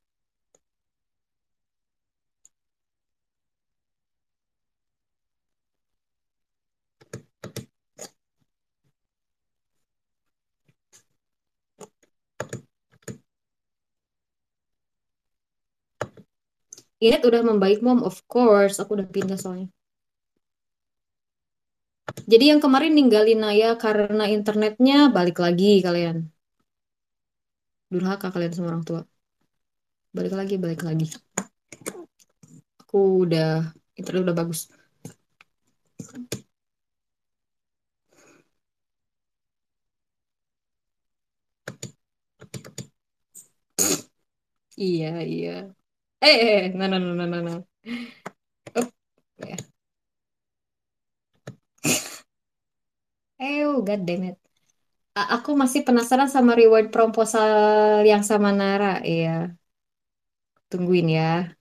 Ini udah membaik mom, of course. Aku udah pindah soalnya. Jadi yang kemarin ninggalin Naya karena internetnya balik lagi kalian. Durhaka kalian sama orang tua. Balik lagi, balik lagi. Aku udah internet udah bagus. Iya, iya. Eh, eh, eh, no, no, no, no, no, no. Up, ya. Eh, god damn it. A- Aku masih penasaran sama reward proposal yang sama Nara. Iya, tungguin ya.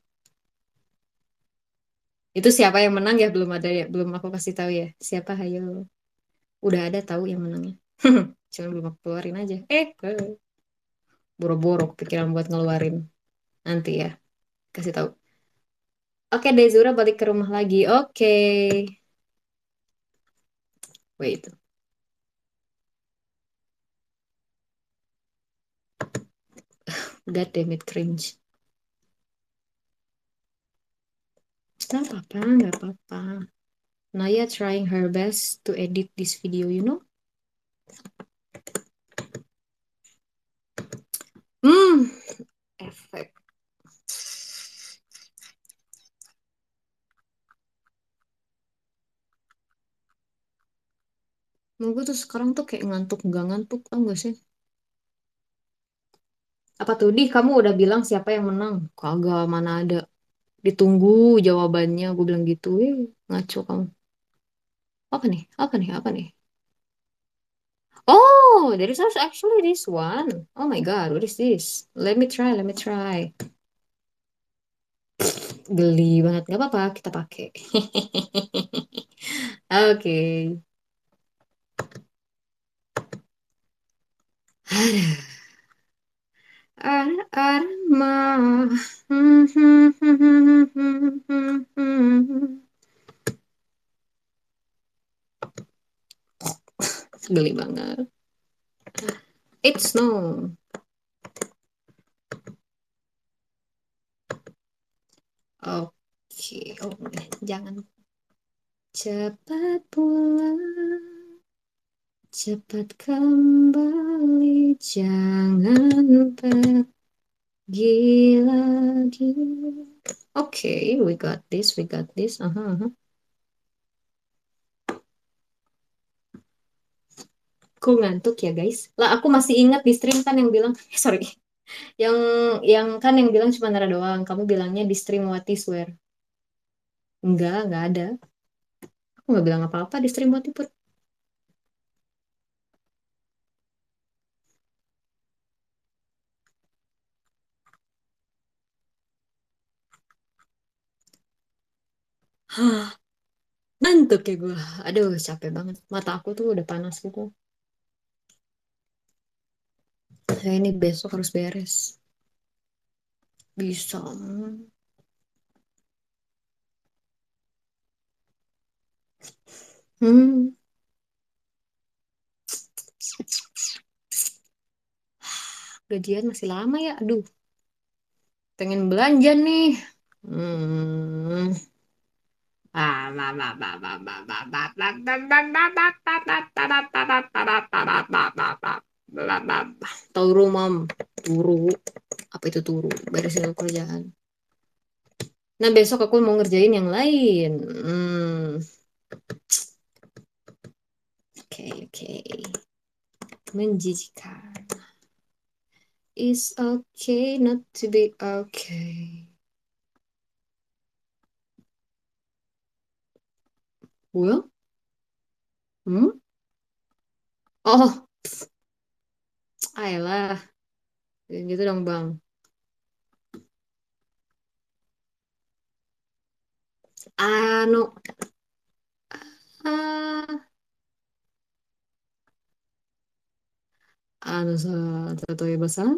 Itu siapa yang menang ya? Belum ada ya, belum aku kasih tahu ya. Siapa? Hayo. Udah ada tahu yang menangnya. Cuma belum aku keluarin aja. Eh, eh. Boro-boro kepikiran buat ngeluarin. Nanti ya, kasih tahu. Oke, Dezura balik ke rumah lagi. Oke. Wait. God damn it, cringe. Gak apa-apa, gak apa-apa. Naya trying her best to edit this video, you know? Hmm, efek. Mau gue tuh sekarang tuh kayak ngantuk, nggak ngantuk, tau gak sih? Apa tuh, Di, kamu udah bilang siapa yang menang? Kagak, mana ada. Ditunggu jawabannya, gue bilang gitu. Eh, ngaco kamu. Apa nih? Apa nih? Apa nih? Oh, there is also actually this one. Oh my God, what is this? Let me try, let me try. Geli banget, nggak apa-apa, kita pakai. Oke. Arma. Geli banget. It's no. Oke, oh, jangan cepat pulang, cepat kembali, jangan pergi lagi. Oke, we got this, we got this. Aha, aha. Aku ngantuk ya guys. Lah aku masih ingat di stream kan yang bilang, sorry, yang yang kan yang bilang cuma Nara doang. Kamu bilangnya di stream Wati swear. Enggak, enggak ada. Aku nggak bilang apa-apa di stream Wati pun. Hah, ngantuk ya gue. Aduh, capek banget. Mata aku tuh udah panas gitu. Saya ini besok harus beres. Bisa. Hmm. Gajian masih lama ya. Aduh, pengen belanja nih. Hmm. Turu, Mom. Turu. Apa itu turu? Beresin kerjaan. Nah, besok aku mau ngerjain yang lain. Hmm. Oke, oke. Menjijikan. It's okay not to be okay. Well, hmm? Oh, ayolah. Gitu dong, Bang. Anu, ah, anu sa,例えばさ、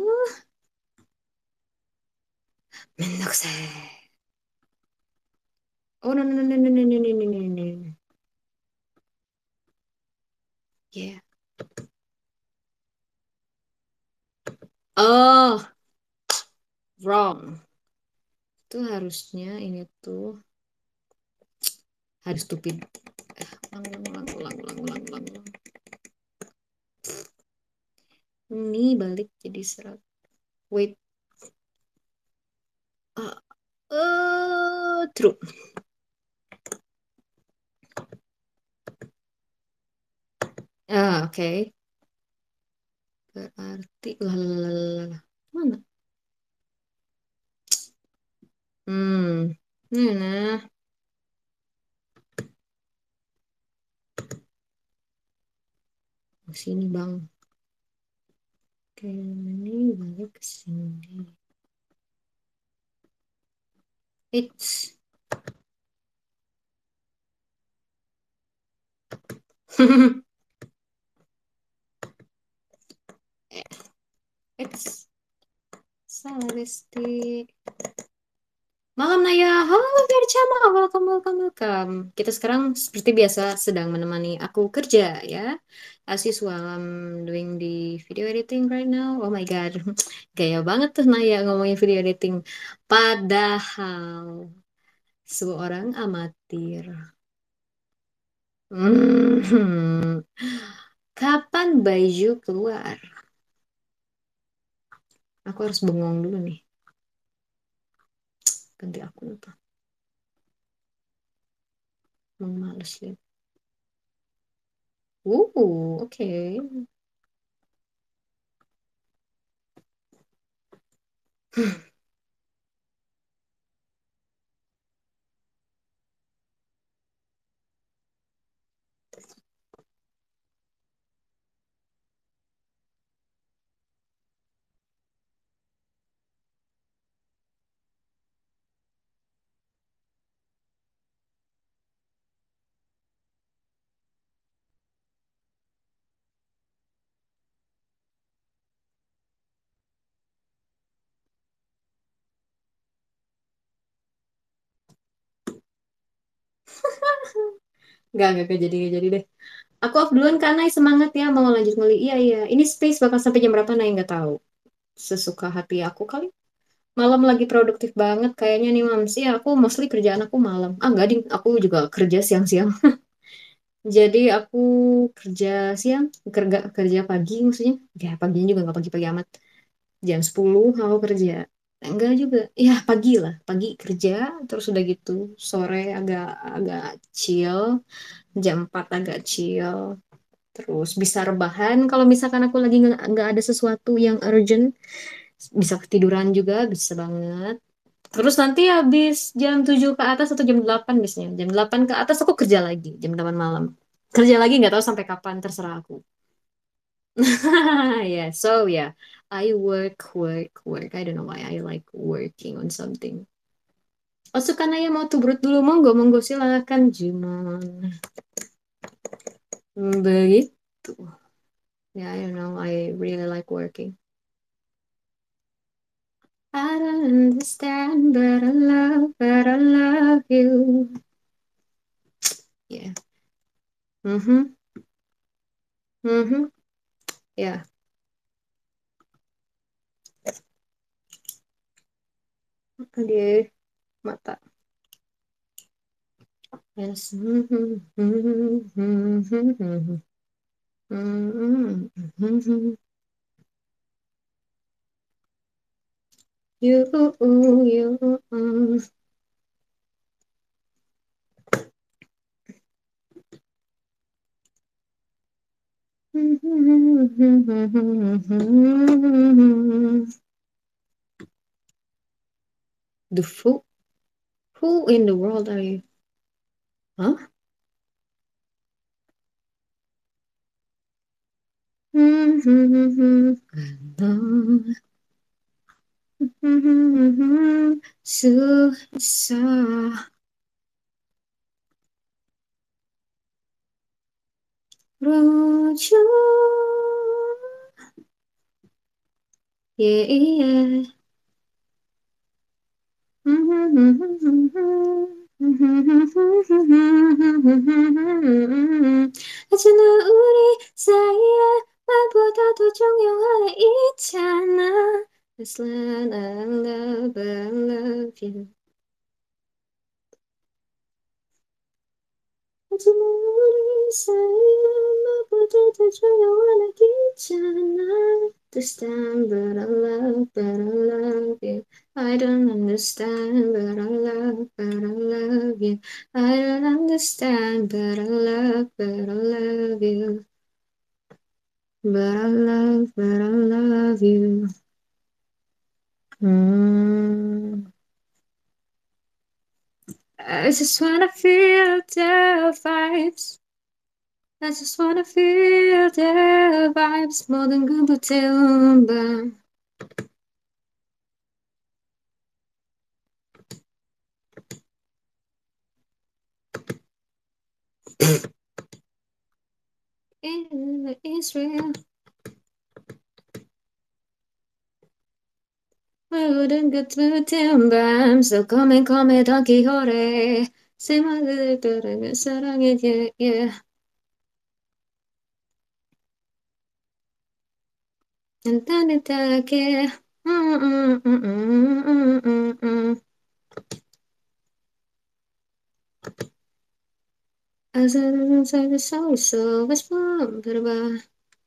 めんどくせえ。Oh, no, no, no, no, no, no, no, no, no, no, no. Yeah. Oh, wrong. Itu harusnya ini tuh harus stupid. Ulang, ulang, ulang, ulang, ulang, ulang, ulang. Ini balik jadi serat. Wait. Uh, uh, true. Ah, oke. Okay. Berarti lah, lah, lah, lah, lah. Mana? Hmm. Ini nah. Sini, Bang. Oke, ini balik ke sini. It's It's Celesti. Malam Naya, halo Vercama, welcome, welcome, welcome. Kita sekarang seperti biasa sedang menemani aku kerja ya. As usual, I'm doing the video editing right now. Oh my God, gaya banget tuh Naya ngomongin video editing. Padahal seorang amatir. Hmm. Kapan baju keluar? Aku harus bengong dulu nih. Ganti akun apa? Mau males lihat. Uh, oke. Okay. Gak, gak, gak jadi, gak jadi deh. Aku off duluan karena semangat ya mau lanjut ngeli. Iya, iya. Ini space bakal sampai jam berapa Nay nggak tahu. Sesuka hati aku kali. Malam lagi produktif banget kayaknya nih Mams. Iya, aku mostly kerjaan aku malam. Ah, enggak, ding. Aku juga kerja siang-siang. Jadi aku kerja siang, kerja kerja pagi maksudnya. Ya, paginya juga nggak pagi-pagi amat. Jam sepuluh aku kerja. Enggak juga. Ya, pagi lah. Pagi kerja, terus udah gitu. Sore agak agak chill. Jam empat agak chill. Terus bisa rebahan kalau misalkan aku lagi nggak nggak ada sesuatu yang urgent. Bisa ketiduran juga, bisa banget. Terus nanti habis jam tujuh ke atas atau jam delapan biasanya. Jam delapan ke atas aku kerja lagi, jam delapan malam. Kerja lagi nggak tahu sampai kapan, terserah aku. Yeah, so yeah, I work, work, work. I don't know why I like working on something. Oh, suka Naya mau tubrut dulu, monggo, monggo silakan, Jumon. Hmm, begitu. Yeah, I don't know. I really like working. I don't understand, but I love, but I love you. Yeah. Mm-hmm. Mm-hmm. Yeah. Aduh, mata. Yes. You, you. The fool? Who in the world are you? Huh? Susah rujuk. Yeah, yeah. 하지만 우리 사이에 말보다 더 중요한 애 있잖아. Just let I love, I love you. 하지만 우리 사이에 말보다 더 중요한 애 있잖아. This time, but I love, but I love you. I don't understand, but I love, but I love you. I don't understand, but I love, but I love you. But I love, but I love you. Mm. I just wanna feel the vibes. I just wanna feel the vibes. 모든 건 불태운 밤. It's real. 모든 것 불태운 밤. So come and come and Don Quixote. 새마을을 따르는 사랑에게, yeah. 단단하게. 음, 음, 음, 음, 음, 음, 음. 아사는 살고 서 있어. whisper, 들어봐.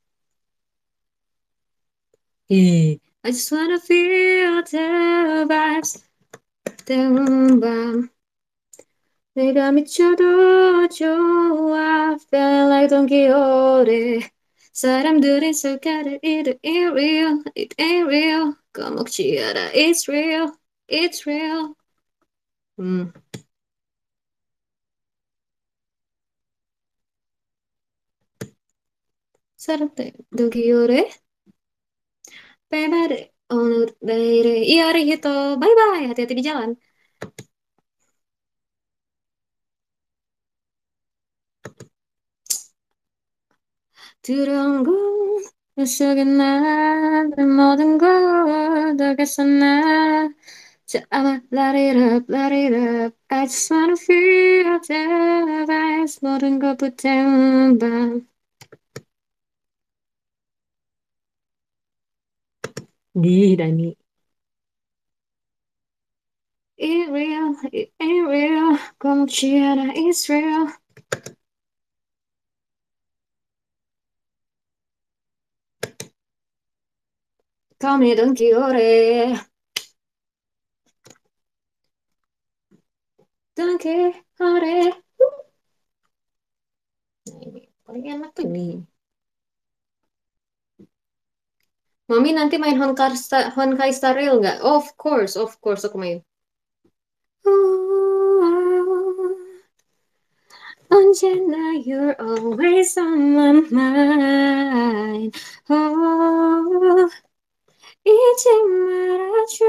Yeah. I just wanna feel the vibes. 뜨거운 밤. 내가 미쳐도 좋아. Feel like Don Quixote. 사람들이 설가를 잃어. It real, it ain't real. 꺼먹지 않아. It's real, it's real. 음. 사람들 Don Quixote. Bye-bye. 오늘 내일의 이야기 또 바이바이. hati-hati di jalan. 두려운 건 속에 나를 모든 걸 다 gesana. So I'ma light it up, light it up. I just wanna feel the vibes. 모든 걸 불태운 밤. 니라니. It real, it ain't real. 검지 않아, it's real. Call me Don Quixote. Don Quixote. Nah, ini paling enak tuh nih. Mami nanti main Honkai Star, Honkai Star Rail nggak? Of course, of course aku main. Oh, 언제나 you're always on my mind. Oh, 잊지 말아줘.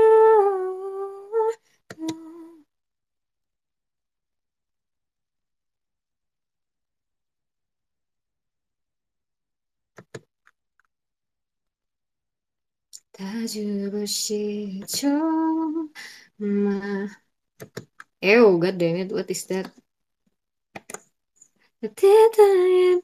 다 주고 싶죠. 마. Ew, god damn it, what is that? 대다에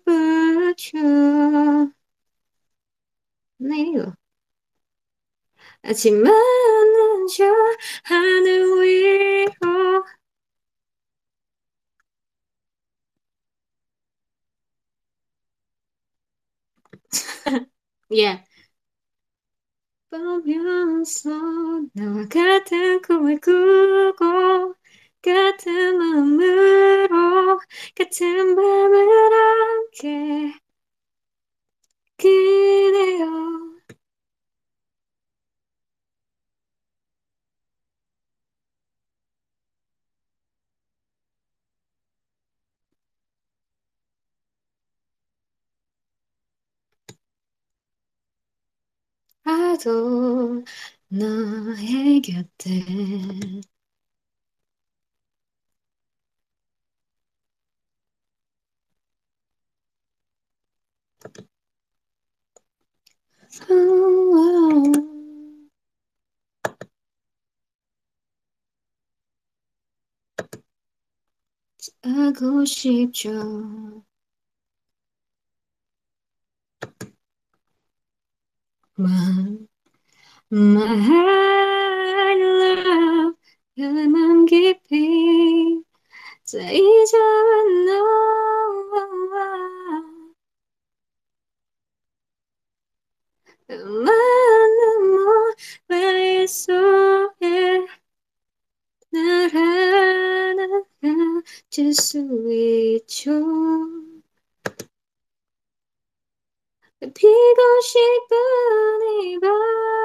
붙여. 네, 이거. 하지만 난 저 하늘 위로. 예. 보면서 너와 같은 꿈을 꾸고 같은 마음으로 같은 밤을 함께 그대여. 아도 너의 곁에. 하고 싶죠. My, my love, 맘 깊이 쌓이자만 너와 많은 모래 속에 날 하나 가질 수 있죠. 피고 싶은 이 밤.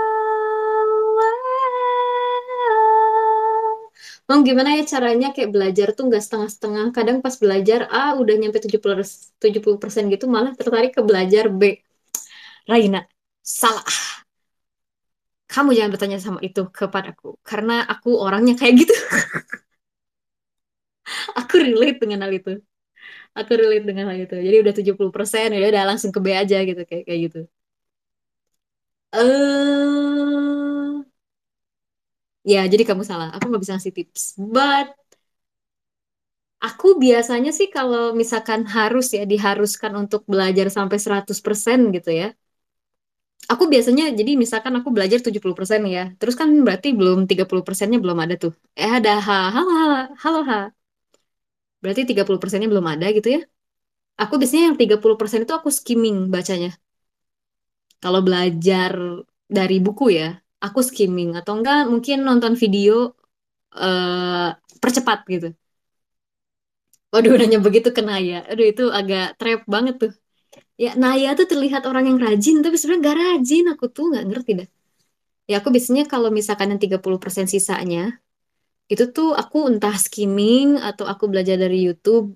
Mam, gimana ya caranya kayak belajar tuh nggak setengah-setengah. Kadang pas belajar A udah nyampe tujuh puluh tujuh puluh persen gitu malah tertarik ke belajar B. Raina, salah. Kamu jangan bertanya sama itu kepadaku. Karena aku orangnya kayak gitu. Aku relate dengan hal itu. Aku relate dengan hal itu. Jadi udah tujuh puluh persen, ya udah langsung ke B aja gitu. Kayak, kayak gitu. Eh, ya jadi kamu salah. Aku nggak bisa ngasih tips. But aku biasanya sih kalau misalkan harus ya diharuskan untuk belajar sampai seratus persen gitu ya. Aku biasanya jadi misalkan aku belajar tujuh puluh persen ya. Terus kan berarti belum tiga puluh persennya belum ada tuh. Eh ada ha, halo, halo, halo, ha. Berarti tiga puluh persennya belum ada gitu ya. Aku biasanya yang tiga puluh persen itu aku skimming bacanya. Kalau belajar dari buku ya, aku skimming. Atau enggak mungkin nonton video eh percepat gitu. Waduh, nanya begitu ke Naya. Aduh, itu agak trap banget tuh. Ya, Naya tuh terlihat orang yang rajin, tapi sebenarnya gak rajin. Aku tuh nggak ngerti dah. Ya, aku biasanya kalau misalkan yang tiga puluh persen sisanya, itu tuh aku entah skimming atau aku belajar dari YouTube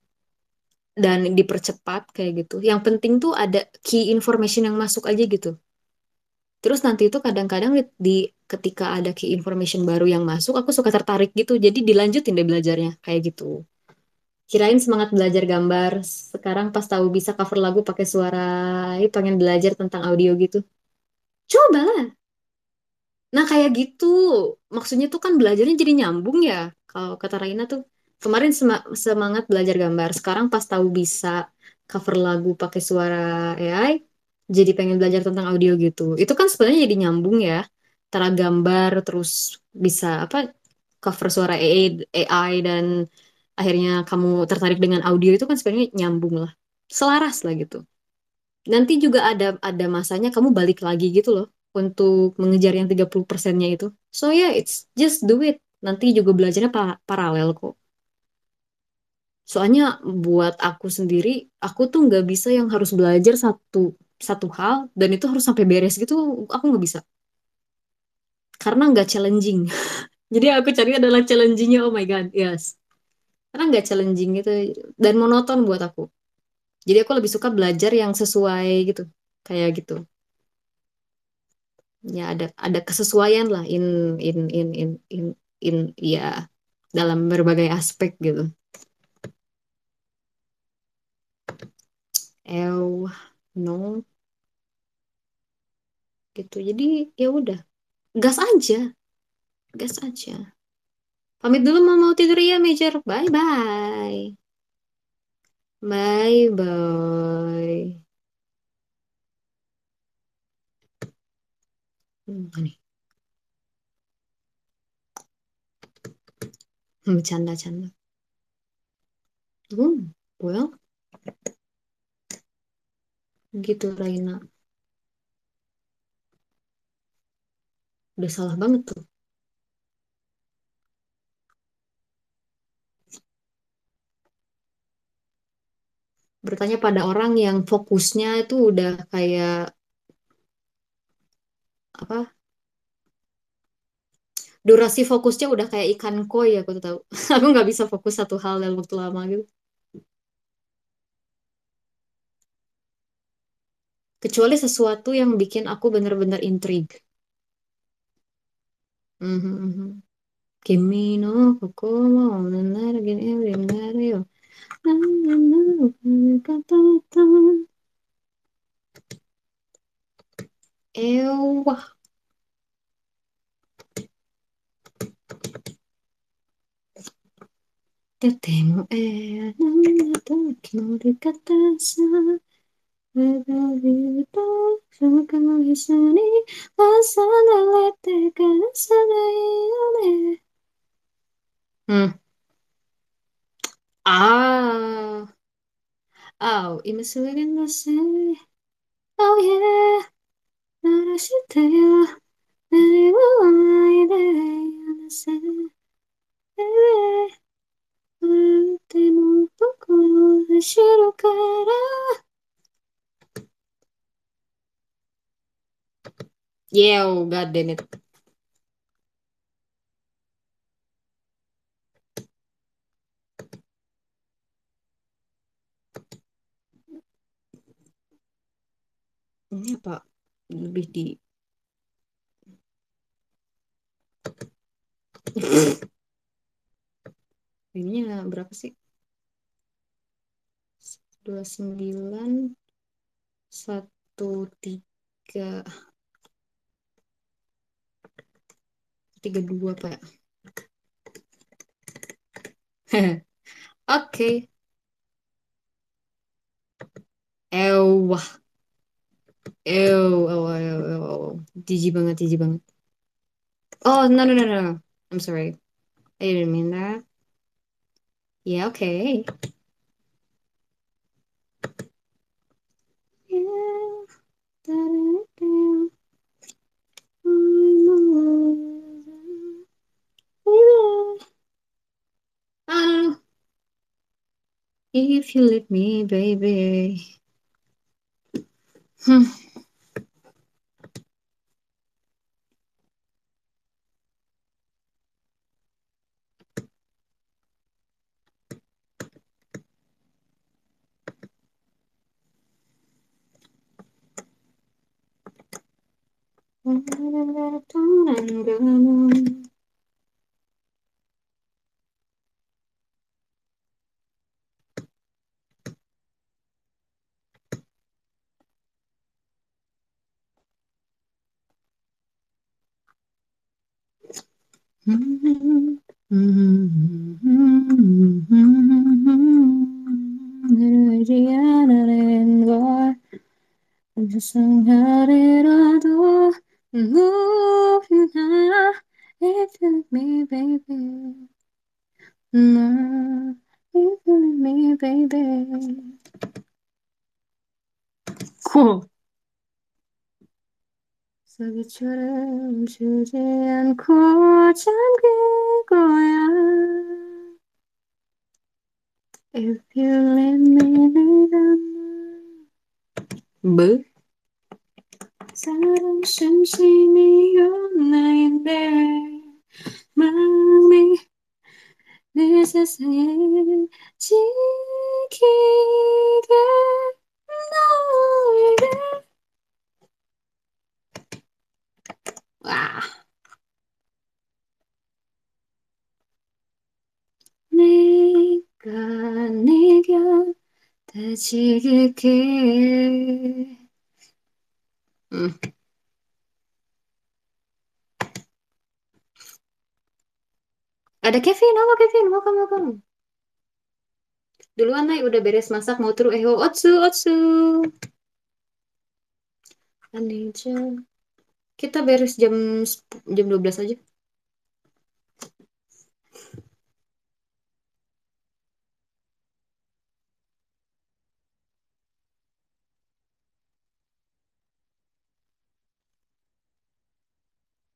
dan dipercepat kayak gitu. Yang penting tuh ada key information yang masuk aja gitu. Terus nanti itu kadang-kadang di, di- ketika ada key information baru yang masuk, aku suka tertarik gitu. Jadi dilanjutin deh belajarnya kayak gitu. Kirain semangat belajar gambar. Sekarang pas tahu bisa cover lagu pakai suara, ih, pengen belajar tentang audio gitu. Cobalah. Nah, kayak gitu. Maksudnya tuh kan belajarnya jadi nyambung ya. Kalau kata Raina tuh, kemarin sema- semangat belajar gambar. Sekarang pas tahu bisa cover lagu pakai suara A I, jadi pengen belajar tentang audio gitu. Itu kan sebenarnya jadi nyambung ya. Antara gambar, terus bisa apa cover suara A I, A I dan akhirnya kamu tertarik dengan audio itu kan sebenarnya nyambung lah. Selaras lah gitu. Nanti juga ada ada masanya kamu balik lagi gitu loh untuk mengejar yang tiga puluh persennya itu. So yeah, it's just do it. Nanti juga belajarnya pa- paralel kok. Soalnya buat aku sendiri, aku tuh nggak bisa yang harus belajar satu satu hal dan itu harus sampai beres gitu. Aku nggak bisa karena nggak challenging. Jadi aku cari adalah challengingnya. Oh my God, yes. Karena nggak challenging gitu dan monoton buat aku. Jadi aku lebih suka belajar yang sesuai gitu, kayak gitu. Ya ada ada kesesuaian lah in in in in in in ya dalam berbagai aspek gitu. Ew, no gitu. Jadi ya udah, gas aja, gas aja. Pamit dulu mau mau tidur ya, Major. Bye bye. Bye bye. Hmm, Hmm, Canda-canda. Hmm, well, gitu Raina. Udah salah banget tuh. Bertanya pada orang yang fokusnya itu udah kayak apa? Durasi fokusnya udah kayak ikan koi, aku tuh tahu. Aku nggak bisa fokus satu hal dalam waktu lama gitu. Kecuali sesuatu yang bikin aku bener-bener intrigue. Mhm, mhm. Kimi no kokomo nanare gen every yo. Ewah, とてもええなんだ時の出方さ。Berbagi kamu di sini, asana letakkan sana ini. Hmm. Ah, oh, imasukin masih. Oh yeah, narashite yo. Nariwa waide, anase. Ebe, urute mo boko no hashiro kara. Yeah, oh, god damn it. Ini apa? Lebih di ininya berapa sih? Dua puluh sembilan, satu tiga tiga dua pak. Oke. Ewah. Ew. Oh, ew, ew, ew. Jijik banget, jijik banget. Oh, no, no, no, no. I'm sorry. I didn't mean that. Yeah, okay. Yeah. Da-da-da. Ah, if you let me, baby. Hmm. 상하리라도 누구나 if you let me baby 나 if you let me baby 코 사기처럼 주지 않고 잠길 거야 if you let me 내가 뭐? 사랑 심심이여 나인데 마음이 내 세상에 지키게 너에게 와 내가 네 곁에 지킬게 응. Ada Kevin, halo Kevin, welcome, welcome. Duluan, Nay, udah beres masak, mau turun, eh, otsu, otsu. Anija. Kita beres jam jam dua belas aja.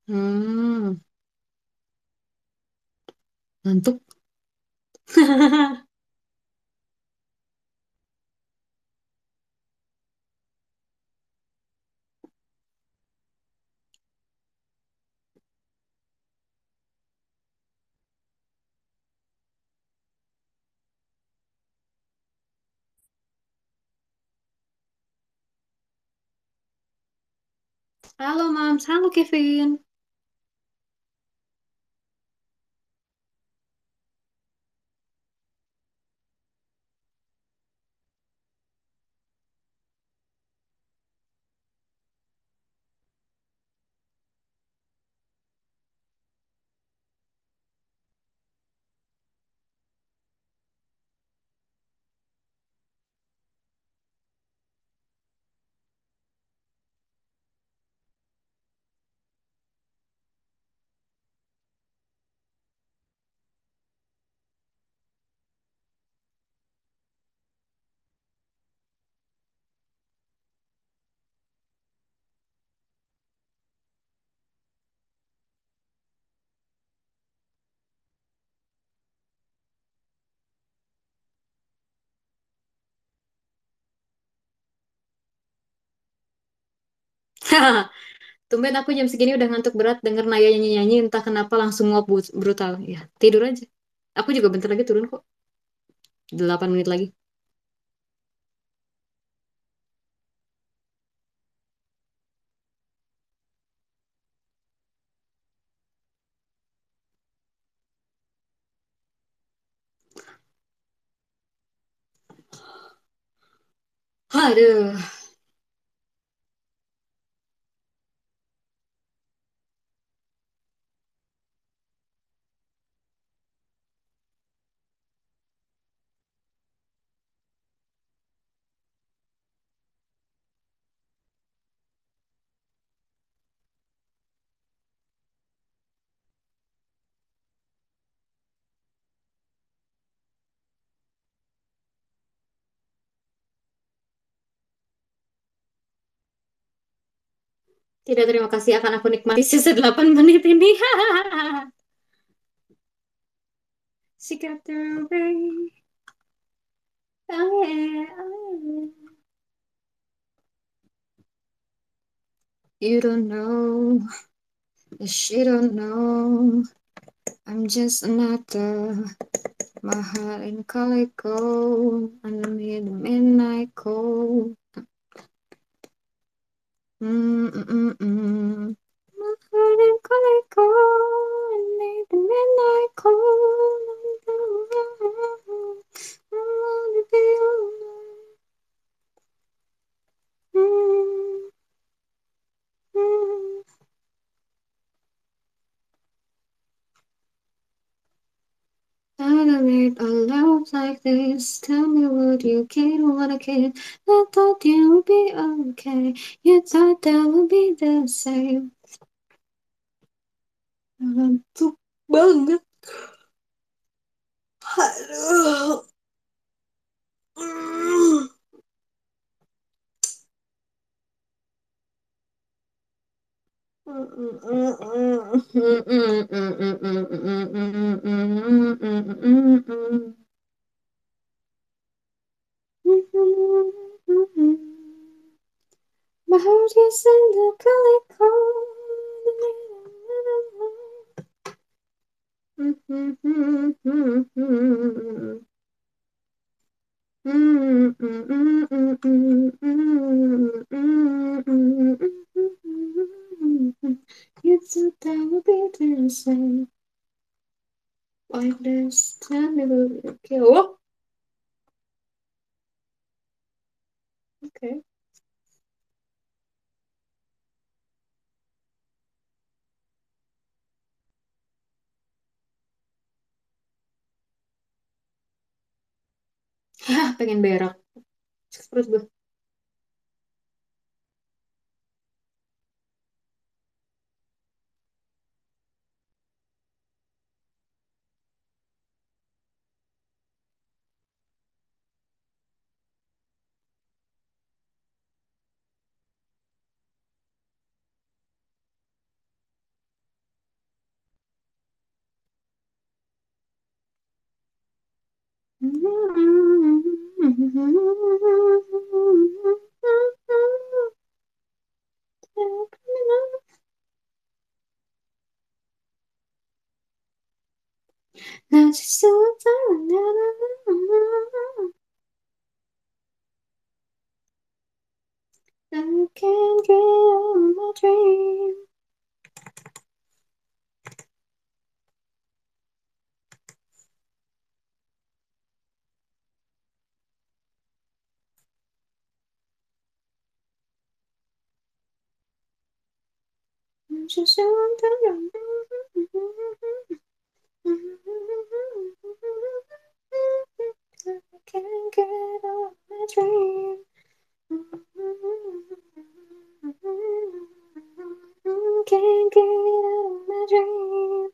Hmm, ngantuk. Halo, Mams. Halo, Kevin. Tumben aku jam segini udah ngantuk berat denger Naya nyanyi-nyanyi entah kenapa langsung nguap bu- brutal. Ya, tidur aja. Aku juga bentar lagi turun kok. Delapan menit lagi. Aduh. Tidak, terima kasih akan aku nikmati sisa delapan menit ini. She got the ring. Oh yeah, oh yeah. You don't know, she don't know. I'm just another. My heart in calico. Under the midnight cold. Mm, mm, mm, mm. My heart in calico. Under the midnight cold. I wanna be alone. Mm, mm. I made a love like this. Tell me what you can, what I can. I thought you would be okay. You thought that would be the same. Ngantuk banget. Aduh. My heart is in the gully cold. You thought that would be the same. Like this, tell me what you okay. Oh, okay. Hah, pengen berak. Terus gue. Can't get out of my dream. Can't get out of my dream.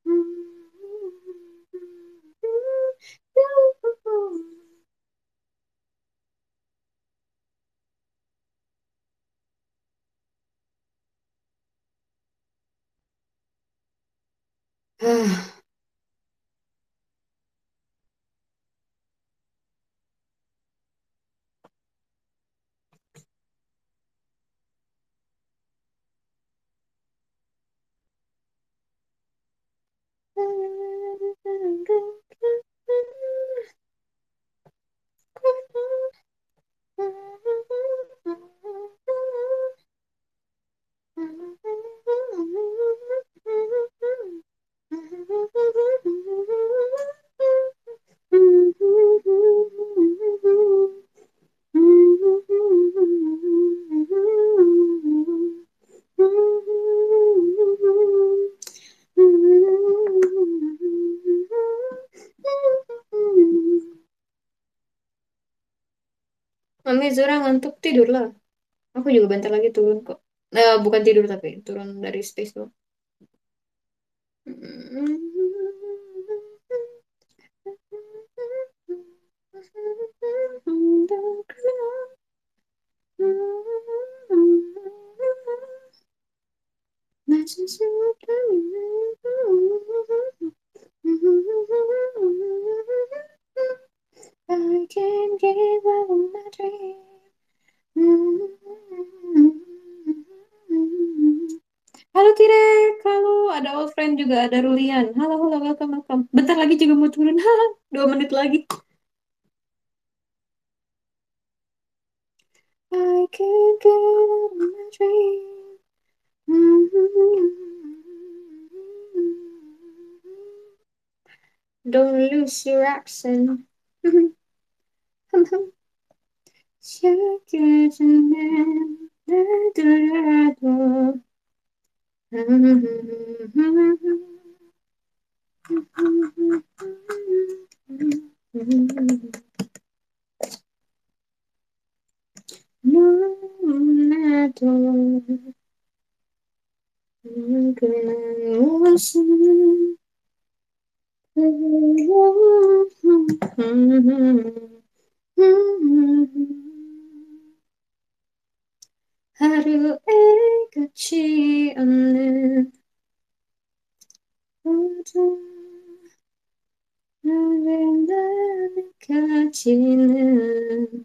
Mami Zura ngantuk tidur lah. Aku juga bentar lagi turun kok. Eh, bukan tidur tapi turun dari space tuh. I can't give up on my dream. Halo Tirek, halo, ada old friend juga, ada Rulian. Halo, halo, welcome, welcome. Bentar lagi juga mau turun, dua menit lagi. I can't get out of my dream. Don't lose your accent. No matter 하루에 끝이 없는 모든 날까지는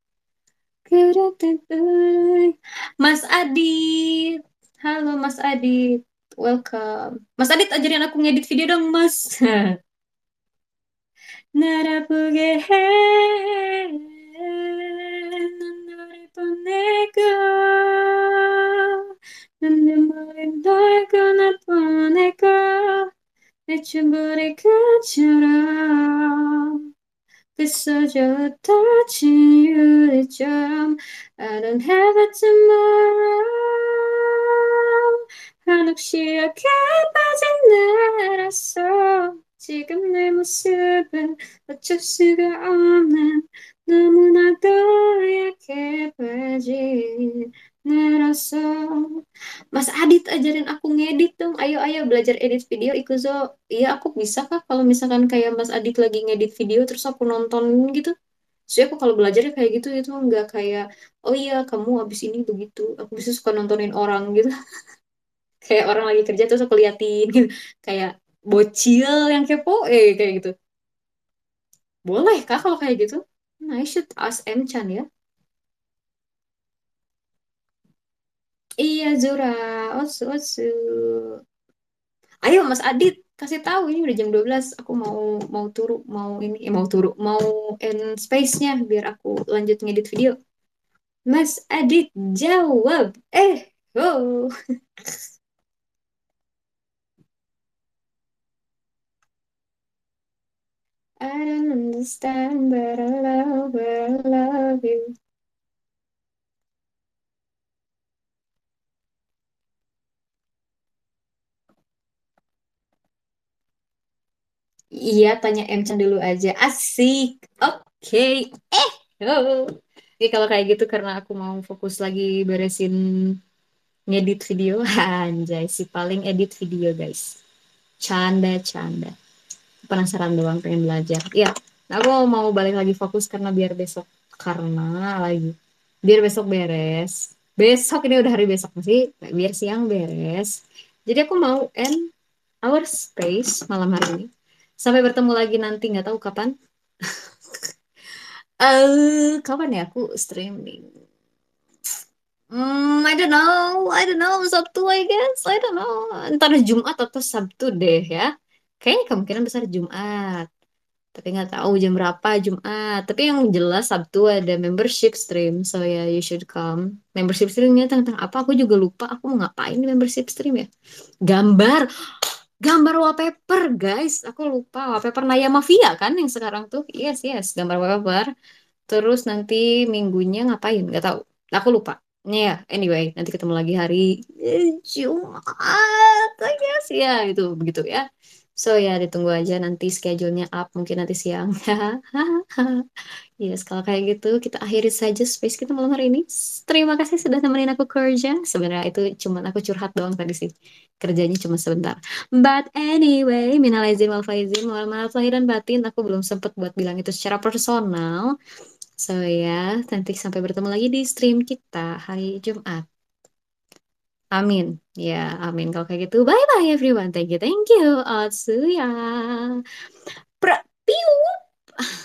그렇듯. Mas Adit, halo Mas Adit, welcome. Mas Adit ajarin aku ngedit video dong Mas. 날 아프게 해. 난 너를 보내고 난 눈물이 날고 날 보내고 내 춤불이 그처럼 부서져 터진 유리처럼 I don't have a tomorrow 한없이 약해 빠진 나라서 지금 내 모습은 어쩔 수가 없는 너무나도 약해 빠진 나라서. Mas Adit ajarin aku ngedit dong. Ayo, ayo belajar edit video Ikuzo. Iya, aku bisa kah kalau misalkan kayak Mas Adit lagi ngedit video terus aku nonton gitu. Soalnya aku kalau belajarnya kayak gitu itu nggak kayak, oh iya kamu abis ini begitu. Aku bisa suka nontonin orang gitu. Kayak orang lagi kerja terus aku liatin gitu. Kayak bocil yang kepo, eh kayak gitu. Boleh kah kalau kayak gitu? Nah, I should ask M Chan ya. Iya, Zura. Osu, osu. Ayo Mas Adit, kasih tahu ini udah jam dua belas. Aku mau mau turu, mau ini, eh, mau turu, mau end space-nya biar aku lanjut ngedit video. Mas Adit jawab. Eh, oh. I don't understand, but I love, but I love you. Iya, tanya Emchan dulu aja. Asik. Oke. Eh. Oh. Oke, kalau kayak gitu karena aku mau fokus lagi beresin ngedit video. Anjay, si paling edit video, guys. Canda, canda. Penasaran doang, pengen belajar. Iya, aku mau balik lagi fokus karena biar besok. Karena lagi. Biar besok beres. Besok ini udah hari besok sih. Biar siang beres. Jadi aku mau end our space malam hari ini. Sampai bertemu lagi nanti, nggak tahu kapan. Eh, kapan ya aku streaming? Hmm, I don't know, I don't know, Sabtu I guess, I don't know. Entar Jumat atau Sabtu deh ya. Kayaknya kemungkinan besar Jumat. Tapi nggak tahu jam berapa Jumat. Tapi yang jelas Sabtu ada membership stream, so ya yeah, you should come. Membership streamnya tentang apa? Aku juga lupa. Aku mau ngapain di membership stream ya? Gambar, gambar wallpaper guys. Aku lupa wallpaper Naya Mafia kan yang sekarang tuh. Yes yes, gambar wallpaper. Terus nanti minggunya ngapain? Gak tahu. Aku lupa. Ya, anyway, nanti ketemu lagi hari eh, Jumat, I guess. Ya, itu begitu ya. So ya, ditunggu aja nanti schedule-nya up. Mungkin nanti siang. Yes, kalau kayak gitu kita akhiri saja space kita malam hari ini. Terima kasih sudah temenin aku kerja. Sebenarnya itu cuma aku curhat doang tadi sih. Kerjanya cuma sebentar. But anyway, minal aizin wal faizin, mohon maaf lahir dan batin. Aku belum sempet buat bilang itu secara personal. So ya, nanti sampai bertemu lagi di stream kita hari Jumat. Amin. Ya, amin. Kalau kayak gitu, bye-bye everyone. Thank you, thank you. Otsuya. Pra, piu.